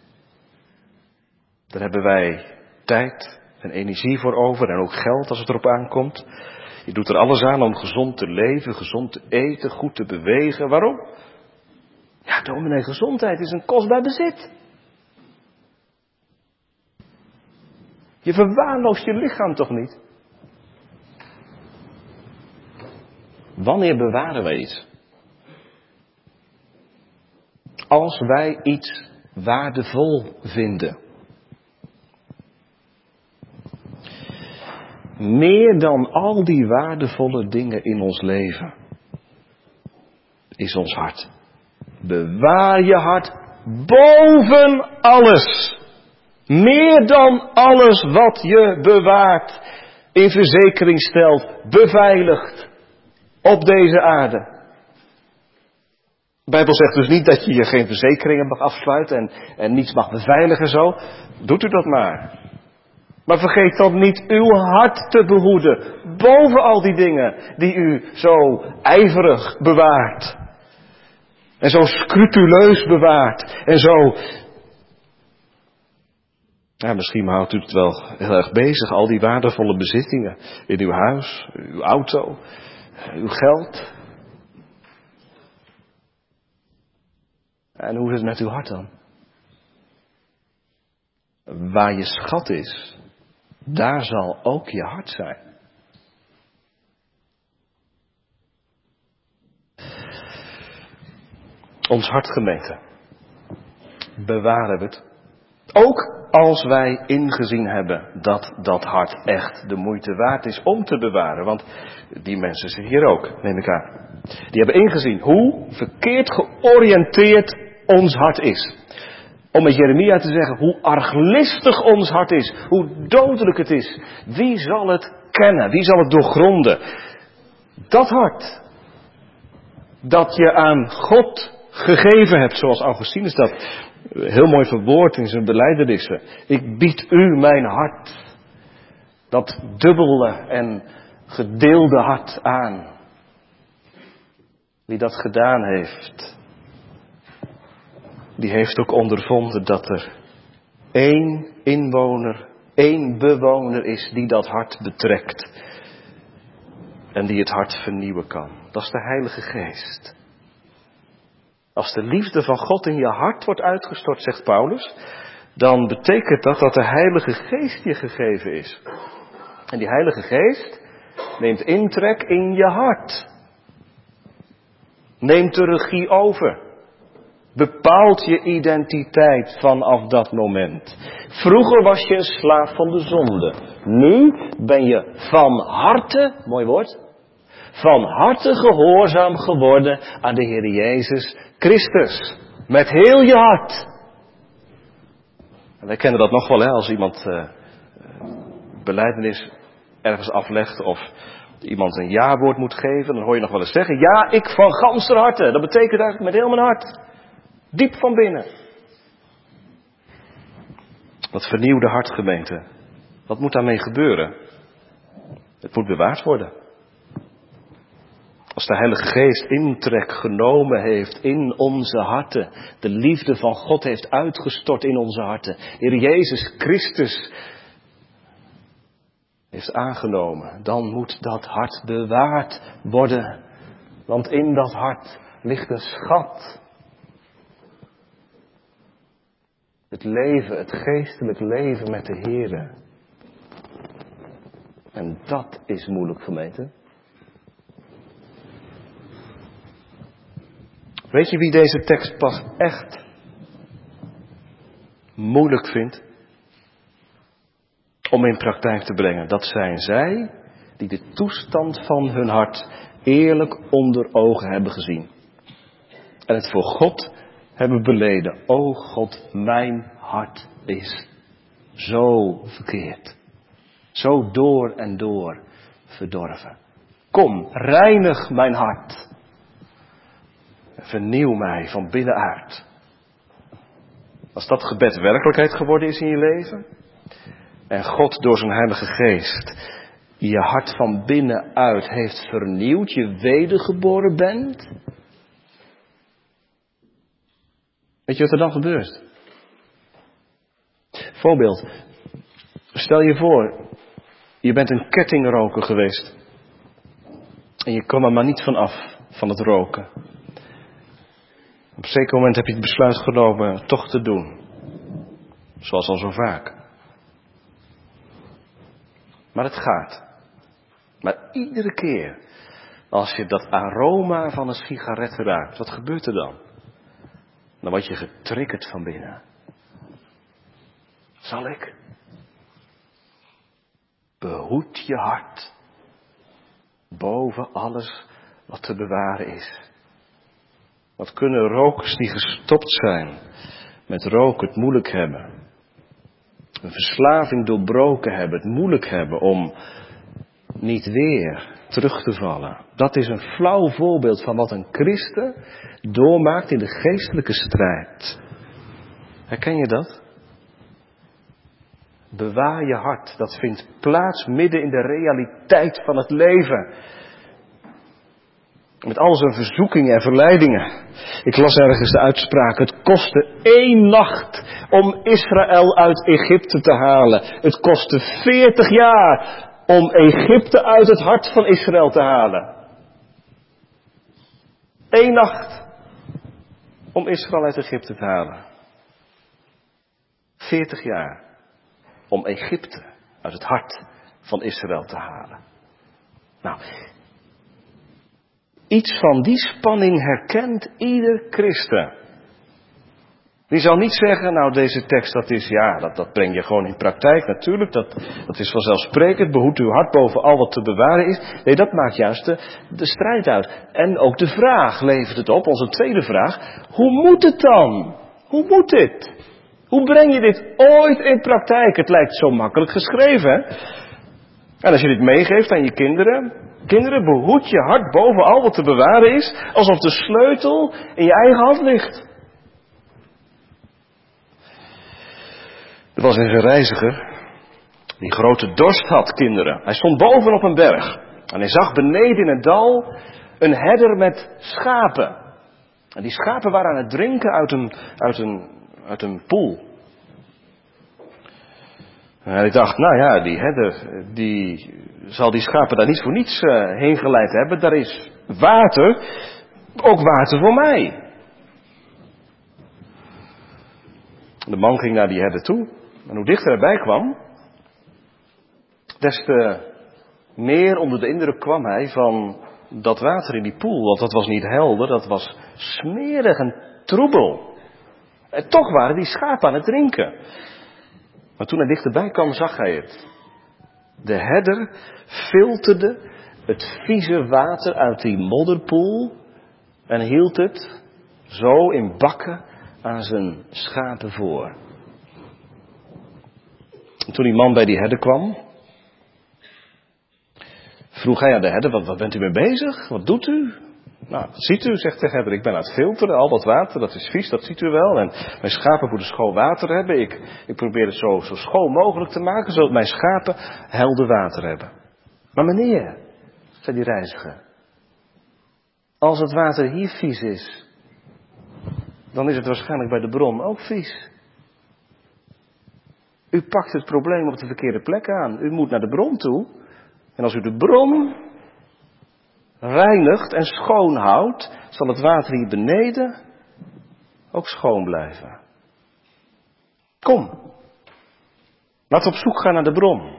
Daar hebben wij tijd en energie voor over en ook geld als het erop aankomt. Je doet er alles aan om gezond te leven, gezond te eten, goed te bewegen. Waarom? Ja, dominee, gezondheid is een kostbaar bezit. Je verwaarloost je lichaam toch niet? Wanneer bewaren wij iets? Als wij iets waardevol vinden. Meer dan al die waardevolle dingen in ons leven is ons hart. Bewaar je hart boven alles. Meer dan alles wat je bewaart, in verzekering stelt, beveiligt op deze aarde. De Bijbel zegt dus niet dat je je geen verzekeringen mag afsluiten en, en niets mag beveiligen zo. Doet u dat maar. Maar vergeet dan niet uw hart te behoeden. Boven al die dingen die u zo ijverig bewaart. En zo scrupuleus bewaart. En zo... Ja, misschien houdt u het wel heel erg bezig. Al die waardevolle bezittingen. In uw huis, uw auto, uw geld. En hoe is het met uw hart dan? Waar je schat is, daar zal ook je hart zijn. Ons hart, gemeente, bewaren we het. Ook als wij ingezien hebben dat dat hart echt de moeite waard is om te bewaren. Want die mensen zitten hier ook, neem ik aan. Die hebben ingezien hoe verkeerd georiënteerd ons hart is. Om met Jeremia te zeggen hoe arglistig ons hart is. Hoe dodelijk het is. Wie zal het kennen? Wie zal het doorgronden? Dat hart. Dat je aan God gegeven hebt. Zoals Augustinus dat heel mooi verwoordt in zijn belijdenissen. Ik bied u mijn hart. Dat dubbele en gedeelde hart aan. Wie dat gedaan heeft. Die heeft ook ondervonden dat er één inwoner, één bewoner is die dat hart betrekt. En die het hart vernieuwen kan. Dat is de Heilige Geest. Als de liefde van God in je hart wordt uitgestort, zegt Paulus, dan betekent dat dat de Heilige Geest je gegeven is. En die Heilige Geest neemt intrek in je hart. Neemt de regie over. Bepaalt je identiteit vanaf dat moment. Vroeger was je een slaaf van de zonde. Nu ben je van harte, mooi woord, van harte gehoorzaam geworden aan de Heer Jezus Christus. Met heel je hart. En wij kennen dat nog wel, hè, als iemand uh, belijdenis ergens aflegt of iemand een ja-woord moet geven, dan hoor je nog wel eens zeggen, ja, ik van ganser harte. Dat betekent eigenlijk met heel mijn hart. Diep van binnen. Dat vernieuwde hart, gemeente. Wat moet daarmee gebeuren? Het moet bewaard worden. Als de Heilige Geest intrek genomen heeft in onze harten. De liefde van God heeft uitgestort in onze harten. Heer Jezus Christus heeft aangenomen. Dan moet dat hart bewaard worden. Want in dat hart ligt een schat. Het leven, het geestelijk leven met de Heere. En dat is moeilijk, gemeente. Weet je wie deze tekst pas echt moeilijk vindt om in praktijk te brengen? Dat zijn zij die de toestand van hun hart eerlijk onder ogen hebben gezien. En het voor God hebben beleden. O God, mijn hart is zo verkeerd. Zo door en door verdorven. Kom, reinig mijn hart. Vernieuw mij van binnenuit. Als dat gebed werkelijkheid geworden is in je leven. En God door zijn Heilige Geest je hart van binnenuit heeft vernieuwd. Je wedergeboren bent. Weet je wat er dan gebeurt? Voorbeeld. Stel je voor. Je bent een kettingroker geweest. En je kwam er maar niet van af. Van het roken. Op een zeker moment heb je het besluit genomen toch te doen. Zoals al zo vaak. Maar het gaat. Maar iedere keer als je dat aroma van een sigaret ruikt, wat gebeurt er dan? Dan word je getriggerd van binnen. Zal ik behoed je hart boven alles wat te bewaren is. Wat kunnen rokers die gestopt zijn met roken het moeilijk hebben. Een verslaving doorbroken hebben, het moeilijk hebben om niet weer terug te vallen. Dat is een flauw voorbeeld van wat een christen doormaakt in de geestelijke strijd. Herken je dat? Bewaar je hart. Dat vindt plaats midden in de realiteit van het leven. Met al zijn verzoekingen en verleidingen. Ik las ergens de uitspraak. Het kostte één nacht om Israël uit Egypte te halen. Het kostte veertig jaar om Egypte uit het hart van Israël te halen. Eén nacht om Israël uit Egypte te halen. Veertig jaar om Egypte uit het hart van Israël te halen. Nou, iets van die spanning herkent ieder christen. Die zal niet zeggen, nou deze tekst dat is, ja, dat, dat breng je gewoon in praktijk. Natuurlijk, dat, dat is vanzelfsprekend. Behoed uw hart boven al wat te bewaren is. Nee, dat maakt juist de, de strijd uit. En ook de vraag levert het op, onze tweede vraag. Hoe moet het dan? Hoe moet dit? Hoe breng je dit ooit in praktijk? Het lijkt zo makkelijk geschreven, hè? En als je dit meegeeft aan je kinderen. Kinderen, behoed je hart boven al wat te bewaren is. Alsof de sleutel in je eigen hand ligt. Er was eens een reiziger die grote dorst had, kinderen. Hij stond boven op een berg. En hij zag beneden in het dal een herder met schapen. En die schapen waren aan het drinken uit een, uit een, uit een poel. En hij dacht, nou ja, die herder, die zal die schapen daar niet voor niets uh, heen geleid hebben. Daar is water, ook water voor mij. De man ging naar die herder toe. En hoe dichter hij bij kwam, des te meer onder de indruk kwam hij van dat water in die poel. Want dat was niet helder, dat was smerig en troebel. En toch waren die schapen aan het drinken. Maar toen hij dichterbij kwam, zag hij het. De herder filterde het vieze water uit die modderpoel en hield het zo in bakken aan zijn schapen voor. En toen die man bij die herder kwam, vroeg hij aan de herder, wat, wat bent u mee bezig? Wat doet u? Nou, dat ziet u, zegt de herder, ik ben aan het filteren, al dat water, dat is vies, dat ziet u wel. En mijn schapen moeten schoon water hebben. Ik, ik probeer het zo, zo schoon mogelijk te maken, zodat mijn schapen helder water hebben. Maar meneer, zei die reiziger, als het water hier vies is, dan is het waarschijnlijk bij de bron ook vies. U pakt het probleem op de verkeerde plek aan. U moet naar de bron toe. En als u de bron reinigt en schoon houdt, zal het water hier beneden ook schoon blijven. Kom, laten we op zoek gaan naar de bron.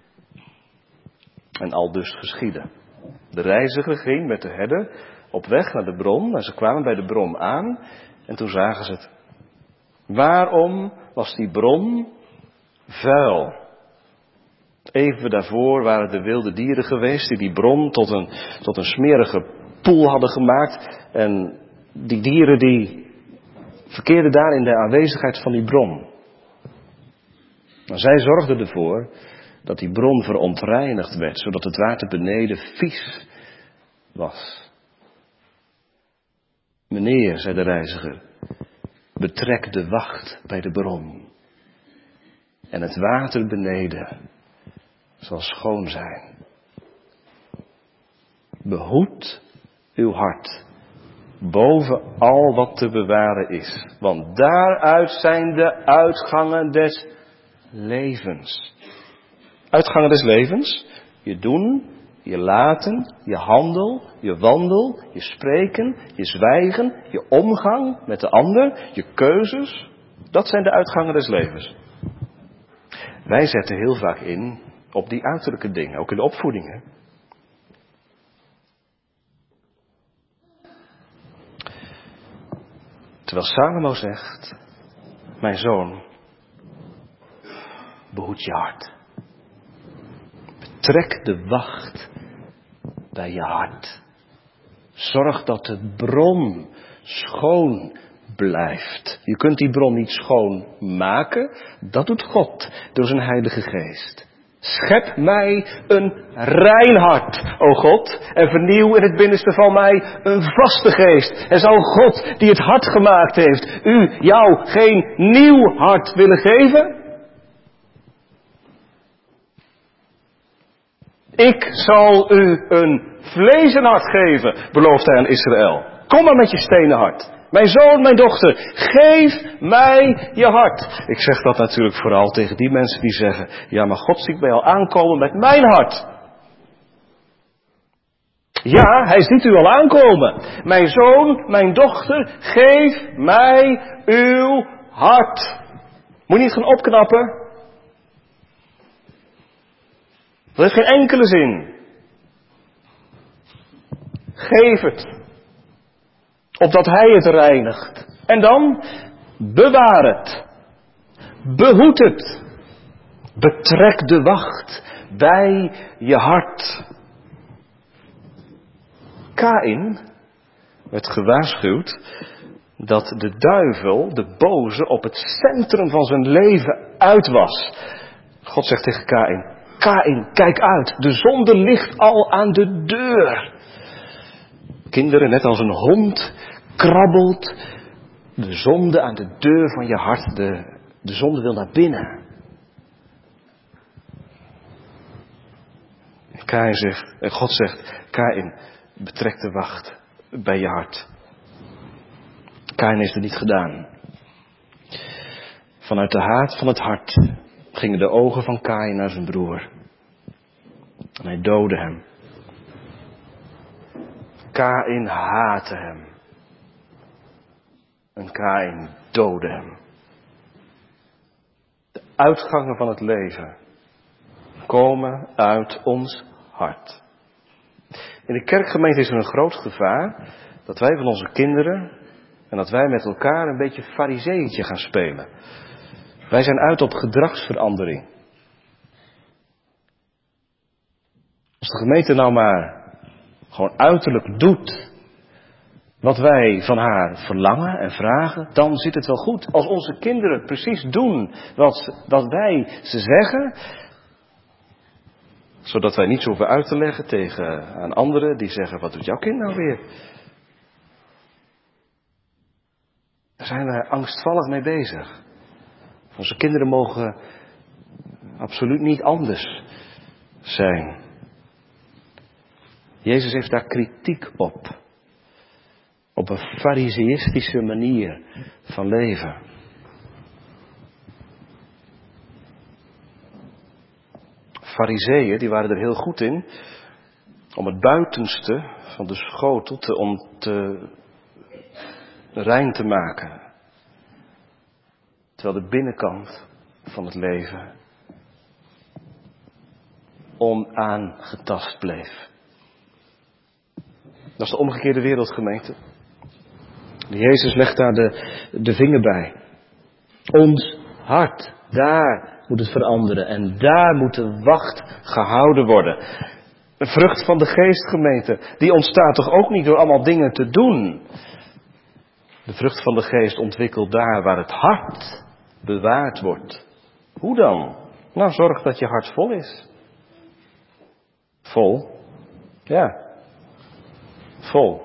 En al dus geschiedde. De reiziger ging met de herder op weg naar de bron en ze kwamen bij de bron aan en toen zagen ze het. Waarom was die bron vuil? Even daarvoor waren de wilde dieren geweest die die bron tot een, tot een smerige poel hadden gemaakt. En die dieren die verkeerden daar in de aanwezigheid van die bron. Maar zij zorgden ervoor dat die bron verontreinigd werd, zodat het water beneden vies was. Meneer, zei de reiziger, betrek de wacht bij de bron. En het water beneden zal schoon zijn. Behoed uw hart boven al wat te bewaren is. Want daaruit zijn de uitgangen des levens. Uitgangen des levens? Je doen, je laten, je handel, je wandel, je spreken, je zwijgen, je omgang met de ander, je keuzes. Dat zijn de uitgangen des levens. Wij zetten heel vaak in op die uiterlijke dingen, ook in de opvoedingen. Terwijl Salomo zegt, mijn zoon, behoed je hart. Betrek de wacht bij je hart. Zorg dat de bron schoon blijft. Je kunt die bron niet schoon maken. Dat doet God door zijn Heilige Geest. Schep mij een rein hart, o God, en vernieuw in het binnenste van mij een vaste geest. En zou God, die het hart gemaakt heeft, u, jou geen nieuw hart willen geven? Ik zal u een vlezen hart geven, belooft hij aan Israël. Kom maar met je stenen hart. Mijn zoon, mijn dochter, geef mij je hart. Ik zeg dat natuurlijk vooral tegen die mensen die zeggen, ja, maar God ziet mij al aankomen met mijn hart. Ja, hij ziet u al aankomen. Mijn zoon, mijn dochter, geef mij uw hart. Moet je niet gaan opknappen? Dat heeft geen enkele zin. Geef het. Opdat hij het reinigt. En dan, bewaar het. Behoed het. Betrek de wacht bij je hart. Kaïn werd gewaarschuwd dat de duivel, de boze, op het centrum van zijn leven uit was. God zegt tegen Kaïn, Kaïn, kijk uit, de zonde ligt al aan de deur. Kinderen, net als een hond, krabbelt de zonde aan de deur van je hart. De, de zonde wil naar binnen. En Kaïn zegt, en God zegt, Kaïn, betrek de wacht bij je hart. Kaïn heeft het niet gedaan. Vanuit de haat van het hart gingen de ogen van Kaïn naar zijn broer. En hij doodde hem. Kaïn haatte hem. En Kaïn doodde hem. De uitgangen van het leven komen uit ons hart. In de kerkgemeente is er een groot gevaar dat wij van onze kinderen en dat wij met elkaar een beetje farizeeëntje gaan spelen. Wij zijn uit op gedragsverandering. Als de gemeente nou maar gewoon uiterlijk doet wat wij van haar verlangen en vragen, dan zit het wel goed. Als onze kinderen precies doen wat, wat wij ze zeggen, zodat wij niets hoeven uit te leggen tegen aan anderen die zeggen, wat doet jouw kind nou weer? Daar zijn wij angstvallig mee bezig. Onze kinderen mogen absoluut niet anders zijn. Jezus heeft daar kritiek op. Op een fariseïstische manier van leven. Farizeeën, die waren er heel goed in om het buitenste van de schotel te, om te rein te maken. Terwijl de binnenkant van het leven onaangetast bleef. Dat is de omgekeerde wereldgemeente. Jezus legt daar de, de vinger bij. Ons hart, daar moet het veranderen. En daar moet de wacht gehouden worden. De vrucht van de geestgemeente, die ontstaat toch ook niet door allemaal dingen te doen. De vrucht van de geest ontwikkelt daar waar het hart bewaard wordt. Hoe dan? Nou, zorg dat je hart vol is. Vol? Ja. Vol.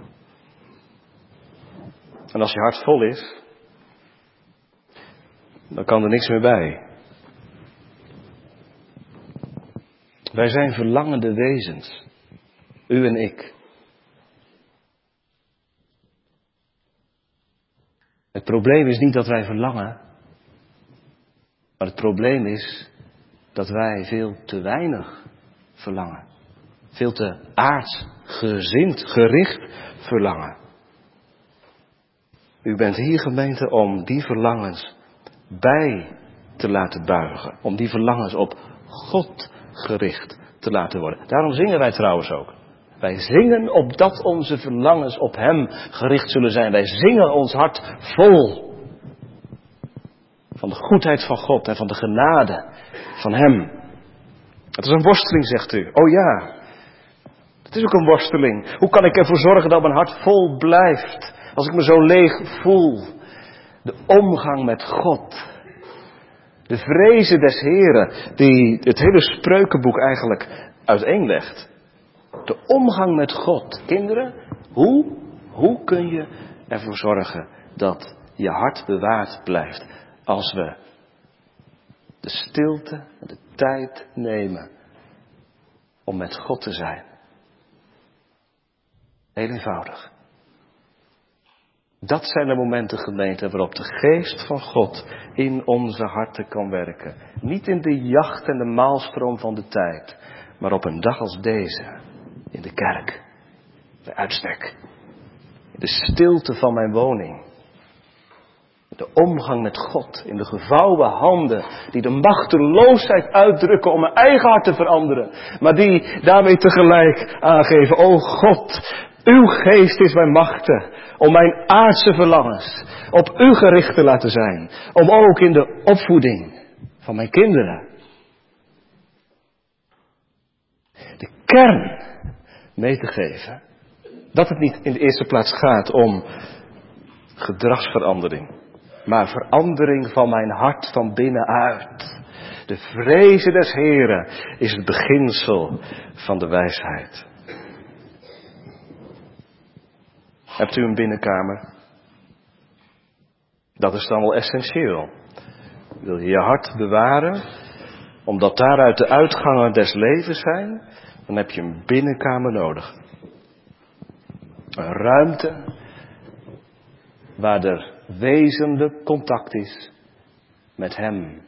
En als je hart vol is, dan kan er niks meer bij. Wij zijn verlangende wezens. U en ik. Het probleem is niet dat wij verlangen. Maar het probleem is dat wij veel te weinig verlangen. Veel te aardsgezind, gericht verlangen. U bent hier, gemeente, om die verlangens bij te laten buigen. Om die verlangens op God gericht te laten worden. Daarom zingen wij trouwens ook. Wij zingen opdat onze verlangens op Hem gericht zullen zijn. Wij zingen ons hart vol van de goedheid van God en van de genade van Hem. Het is een worsteling, zegt u. Oh ja, het is ook een worsteling. Hoe kan ik ervoor zorgen dat mijn hart vol blijft als ik me zo leeg voel? De omgang met God. De vrezen des Heren, die het hele spreukenboek eigenlijk uiteenlegt. De omgang met God. Kinderen, hoe, hoe kun je ervoor zorgen dat je hart bewaard blijft als we de stilte en de tijd nemen om met God te zijn? Heel eenvoudig. Dat zijn de momenten, gemeente, waarop de geest van God in onze harten kan werken. Niet in de jacht en de maalstroom van de tijd, maar op een dag als deze, in de kerk, bij uitstek. In de stilte van mijn woning. De omgang met God, in de gevouwen handen, die de machteloosheid uitdrukken om mijn eigen hart te veranderen. Maar die daarmee tegelijk aangeven, o God, uw geest is mijn machten, om mijn aardse verlangens op u gericht te laten zijn. Om ook in de opvoeding van mijn kinderen de kern mee te geven. Dat het niet in de eerste plaats gaat om gedragsverandering, maar verandering van mijn hart van binnenuit. De vrezen des Heren is het beginsel van de wijsheid. Hebt u een binnenkamer? Dat is dan wel essentieel. Wil je je hart bewaren, omdat daaruit de uitgangen des levens zijn, dan heb je een binnenkamer nodig. Een ruimte waar er wezenlijk contact is met Hem.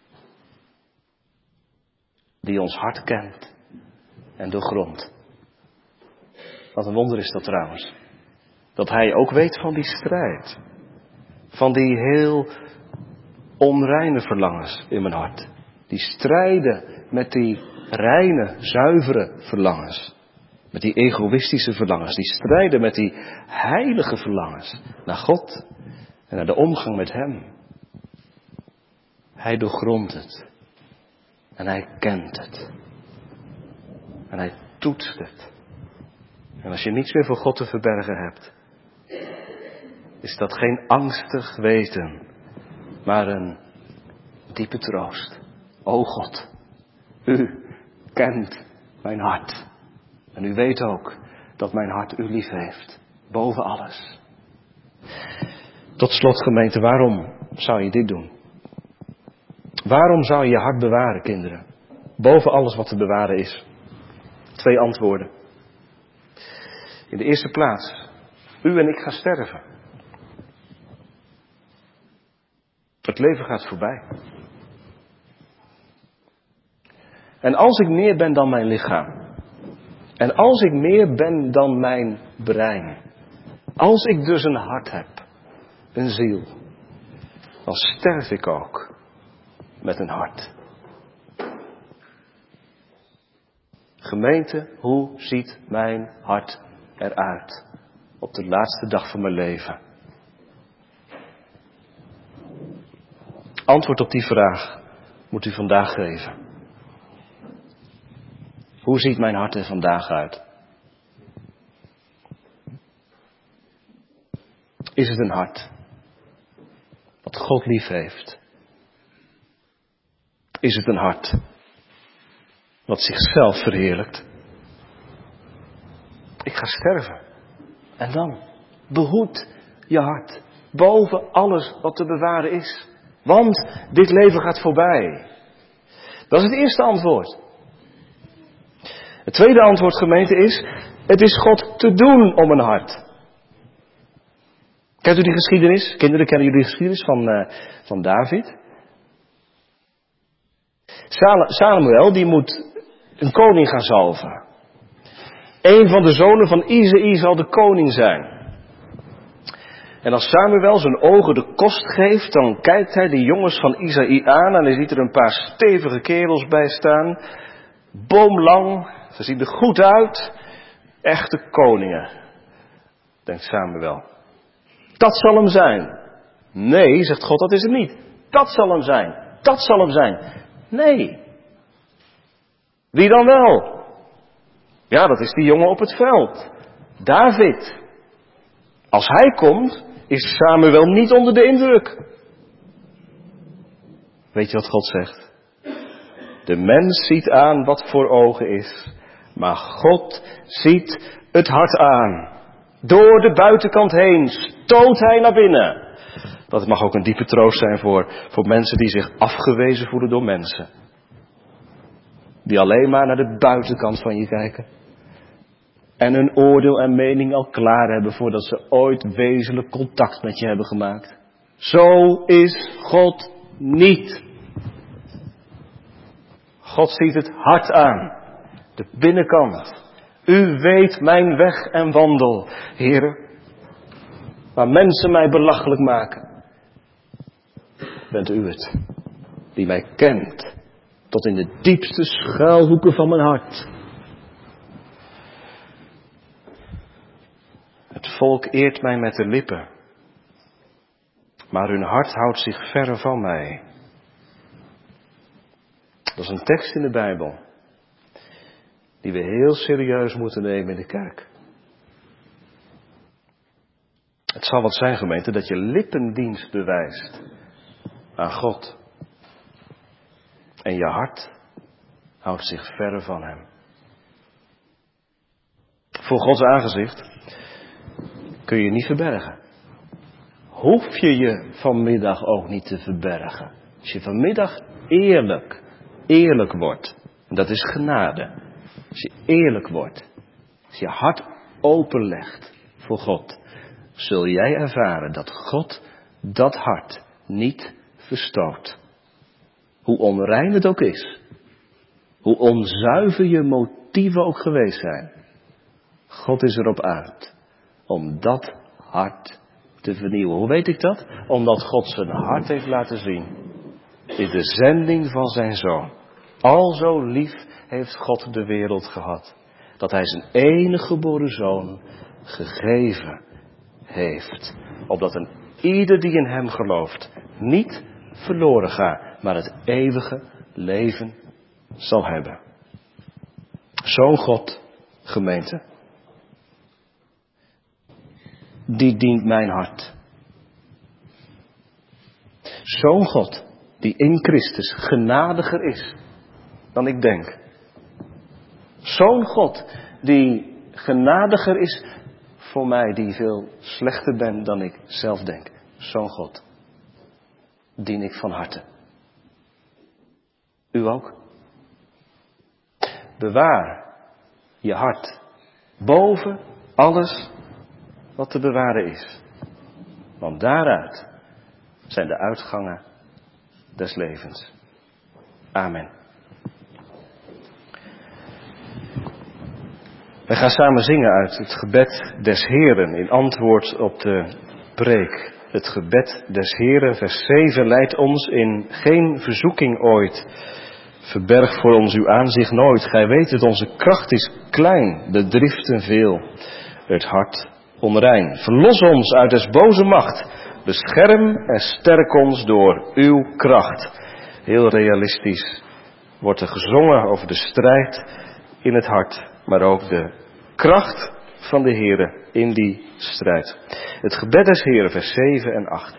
Die ons hart kent en doorgrondt. Wat een wonder is dat trouwens. Dat Hij ook weet van die strijd. Van die heel onreine verlangens in mijn hart. Die strijden met die reine, zuivere verlangens. Met die egoïstische verlangens. Die strijden met die heilige verlangens. Naar God en naar de omgang met Hem. Hij doorgrondt het. En Hij kent het. En Hij toetst het. En als je niets meer voor God te verbergen hebt, is dat geen angstig weten, maar een diepe troost. O God, u kent mijn hart. En u weet ook dat mijn hart u lief heeft, boven alles. Tot slot, gemeente, waarom zou je dit doen? Waarom zou je je hart bewaren, kinderen? Boven alles wat te bewaren is. Twee antwoorden. In de eerste plaats, u en ik gaan sterven. Het leven gaat voorbij. En als ik meer ben dan mijn lichaam. En als ik meer ben dan mijn brein. Als ik dus een hart heb. Een ziel. Dan sterf ik ook met een hart. Gemeente, hoe ziet mijn hart eruit op de laatste dag van mijn leven? Antwoord op die vraag moet u vandaag geven. Hoe ziet mijn hart er vandaag uit? Is het een hart wat God lief heeft? Is het een hart wat zichzelf verheerlijkt? Ik ga sterven. En dan? Behoed je hart boven alles wat te bewaren is. Want dit leven gaat voorbij. Dat is het eerste antwoord. Het tweede antwoord, gemeente, is: het is God te doen om een hart. Kent u die geschiedenis? Kinderen, kennen jullie de geschiedenis van, uh, van David? Samuel, die moet een koning gaan zalven. Een van de zonen van Isaïe zal de koning zijn. En als Samuel zijn ogen de kost geeft, dan kijkt hij de jongens van Isaïe aan en hij ziet er een paar stevige kerels bij staan. Boomlang, ze zien er goed uit. Echte koningen, denkt Samuel. Dat zal hem zijn. Nee, zegt God, dat is het niet. Dat zal hem zijn. Dat zal hem zijn. Nee. Wie dan wel? Ja, dat is die jongen op het veld. David. Als hij komt, is Samuel niet onder de indruk. Weet je wat God zegt? De mens ziet aan wat voor ogen is, maar God ziet het hart aan. Door de buitenkant heen stoot hij naar binnen. Dat mag ook een diepe troost zijn voor, voor mensen die zich afgewezen voelen door mensen. Die alleen maar naar de buitenkant van je kijken. En hun oordeel en mening al klaar hebben voordat ze ooit wezenlijk contact met je hebben gemaakt. Zo is God niet. God ziet het hart aan. De binnenkant. U weet mijn weg en wandel, Heere. Waar mensen mij belachelijk maken. Bent u het. Die mij kent. Tot in de diepste schuilhoeken van mijn hart. Het volk eert mij met de lippen. Maar hun hart houdt zich verre van mij. Dat is een tekst in de Bijbel. Die we heel serieus moeten nemen in de kerk. Het zal wat zijn, gemeente, dat je lippendienst bewijst aan God. En je hart houdt zich verre van hem. Voor Gods aangezicht kun je je niet verbergen. Hoef je je vanmiddag ook niet te verbergen. Als je vanmiddag eerlijk, eerlijk wordt. En dat is genade. Als je eerlijk wordt. Als je hart openlegt voor God. Zul jij ervaren dat God dat hart niet verstoot. Hoe onrein het ook is. Hoe onzuiver je motieven ook geweest zijn. God is erop uit om dat hart te vernieuwen. Hoe weet ik dat? Omdat God zijn hart heeft laten zien in de zending van zijn Zoon. Al zo lief heeft God de wereld gehad, dat hij zijn enige geboren Zoon gegeven heeft. Opdat een ieder die in hem gelooft niet verloren gaat, maar het eeuwige leven zal hebben. Zo'n God, gemeente, die dient mijn hart. Zo'n God die in Christus genadiger is dan ik denk. Zo'n God die genadiger is voor mij die veel slechter ben dan ik zelf denk. Zo'n God dien ik van harte. U ook? Bewaar je hart boven alles wat te bewaren is. Want daaruit zijn de uitgangen des levens. Amen. We gaan samen zingen uit het gebed des Heren in antwoord op de preek. Het gebed des Heren, vers zeven, leidt ons in geen verzoeking ooit. Verberg voor ons uw aanzicht nooit. Gij weet het, onze kracht is klein, de driften veel, het hart onrein. Verlos ons uit des boze macht. Bescherm en sterk ons door uw kracht. Heel realistisch wordt er gezongen over de strijd in het hart, maar ook de kracht van de Heere in die strijd. Het gebed des Heeren, vers zeven en acht.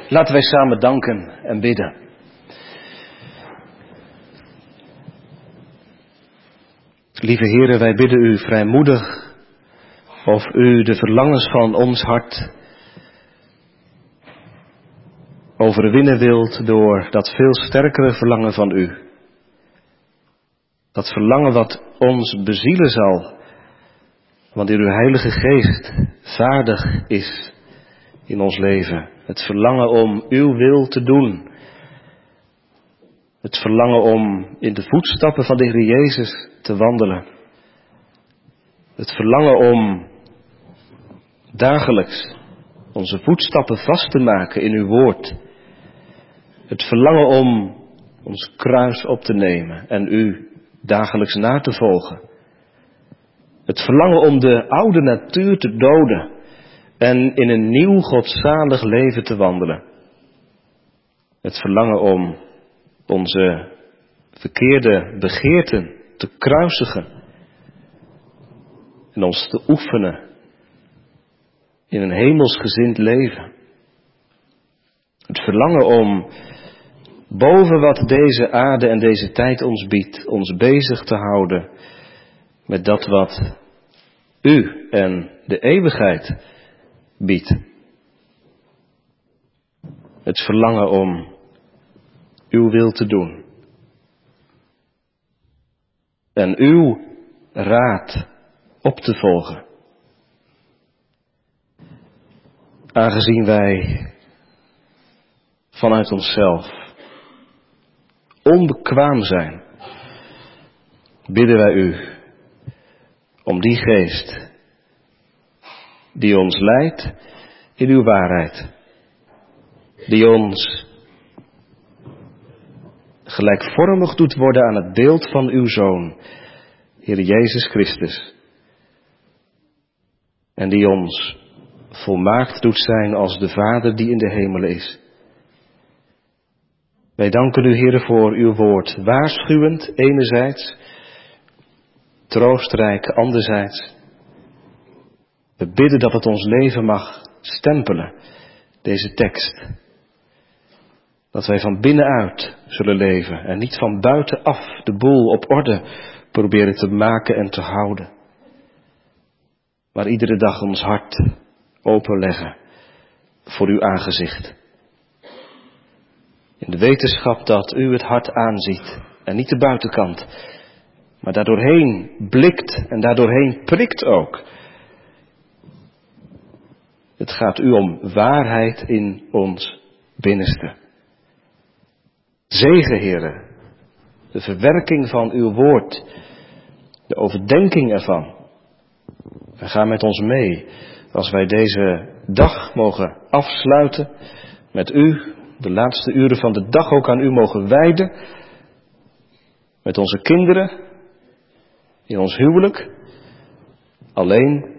Laten wij samen danken en bidden. Lieve Heere, wij bidden u vrijmoedig of u de verlangens van ons hart overwinnen wilt door dat veel sterkere verlangen van u. Dat verlangen wat ons bezielen zal, wanneer uw Heilige Geest vaardig is in ons leven. Het verlangen om uw wil te doen. Het verlangen om in de voetstappen van de Heer Jezus te wandelen. Het verlangen om dagelijks onze voetstappen vast te maken in uw woord. Het verlangen om ons kruis op te nemen en u dagelijks na te volgen. Het verlangen om de oude natuur te doden en in een nieuw godzalig leven te wandelen. Het verlangen om onze verkeerde begeerten te kruisigen en ons te oefenen in een hemelsgezind leven. Het verlangen om boven wat deze aarde en deze tijd ons biedt, ons bezig te houden met dat wat u en de eeuwigheid biedt. Het verlangen om uw wil te doen. En uw raad op te volgen. Aangezien wij vanuit onszelf onbekwaam zijn, bidden wij u om die geest die ons leidt in uw waarheid, die ons gelijkvormig doet worden aan het beeld van uw Zoon, Heer Jezus Christus, en die ons volmaakt doet zijn als de Vader die in de hemelen is. Wij danken u, Heere, voor uw woord, waarschuwend enerzijds, troostrijk anderzijds. We bidden dat het ons leven mag stempelen, deze tekst. Dat wij van binnenuit zullen leven en niet van buitenaf de boel op orde proberen te maken en te houden. Maar iedere dag ons hart openleggen voor uw aangezicht. In de wetenschap dat u het hart aanziet en niet de buitenkant, maar daardoorheen blikt en daardoorheen prikt ook. Het gaat u om waarheid in ons binnenste. Zegen, Heere, de verwerking van uw woord, de overdenking ervan. En ga met ons mee als wij deze dag mogen afsluiten met u, de laatste uren van de dag ook aan u mogen wijden, met onze kinderen, in ons huwelijk, alleen.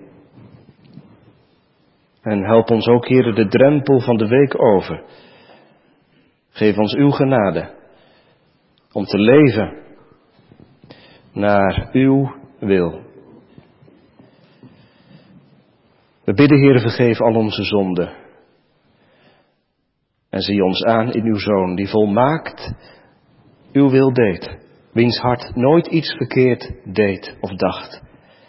En help ons ook, Heere, de drempel van de week over. Geef ons uw genade om te leven naar uw wil. We bidden, Heere, vergeef al onze zonden. En zie ons aan in uw Zoon, die volmaakt uw wil deed. Wiens hart nooit iets verkeerd deed of dacht.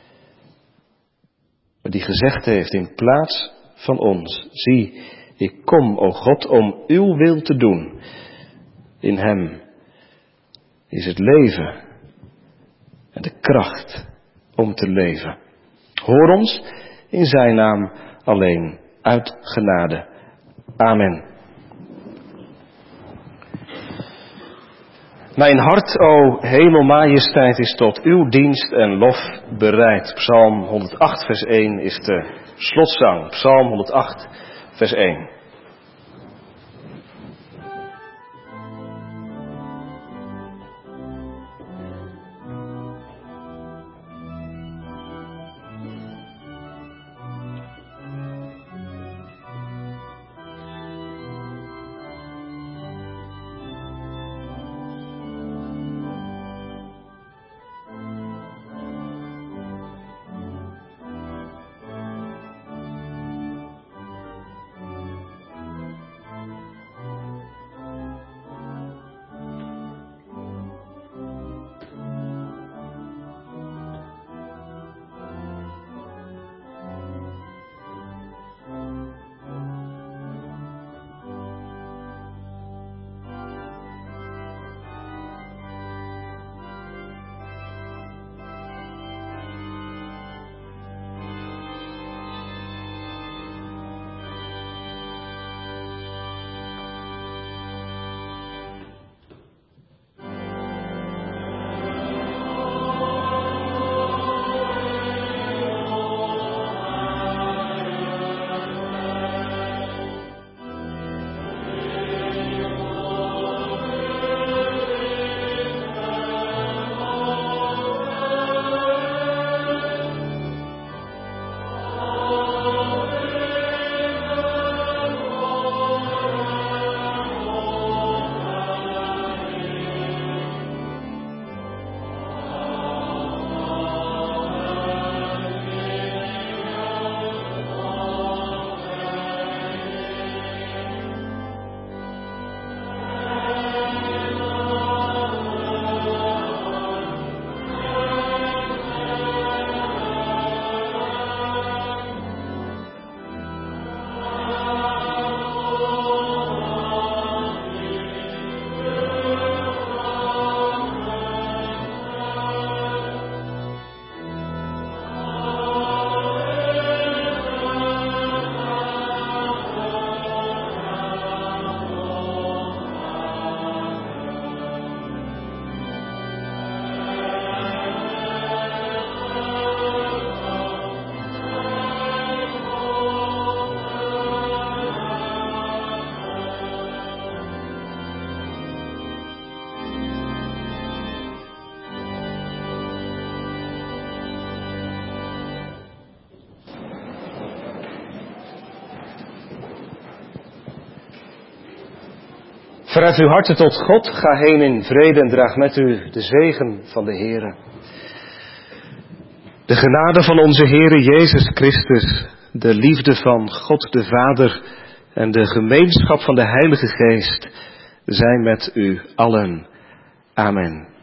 Maar die gezegd heeft in plaats van ons: zie, ik kom, o God, om uw wil te doen. In hem is het leven en de kracht om te leven. Hoor ons in zijn naam alleen, uit genade. Amen. Mijn hart, o hemelmajesteit, is tot uw dienst en lof bereid. Psalm honderdacht vers één is de slotzang. Psalm honderdacht vers één. Verhef uw harten tot God, ga heen in vrede en draag met u de zegen van de Heere. De genade van onze Heere Jezus Christus, de liefde van God de Vader en de gemeenschap van de Heilige Geest zijn met u allen. Amen.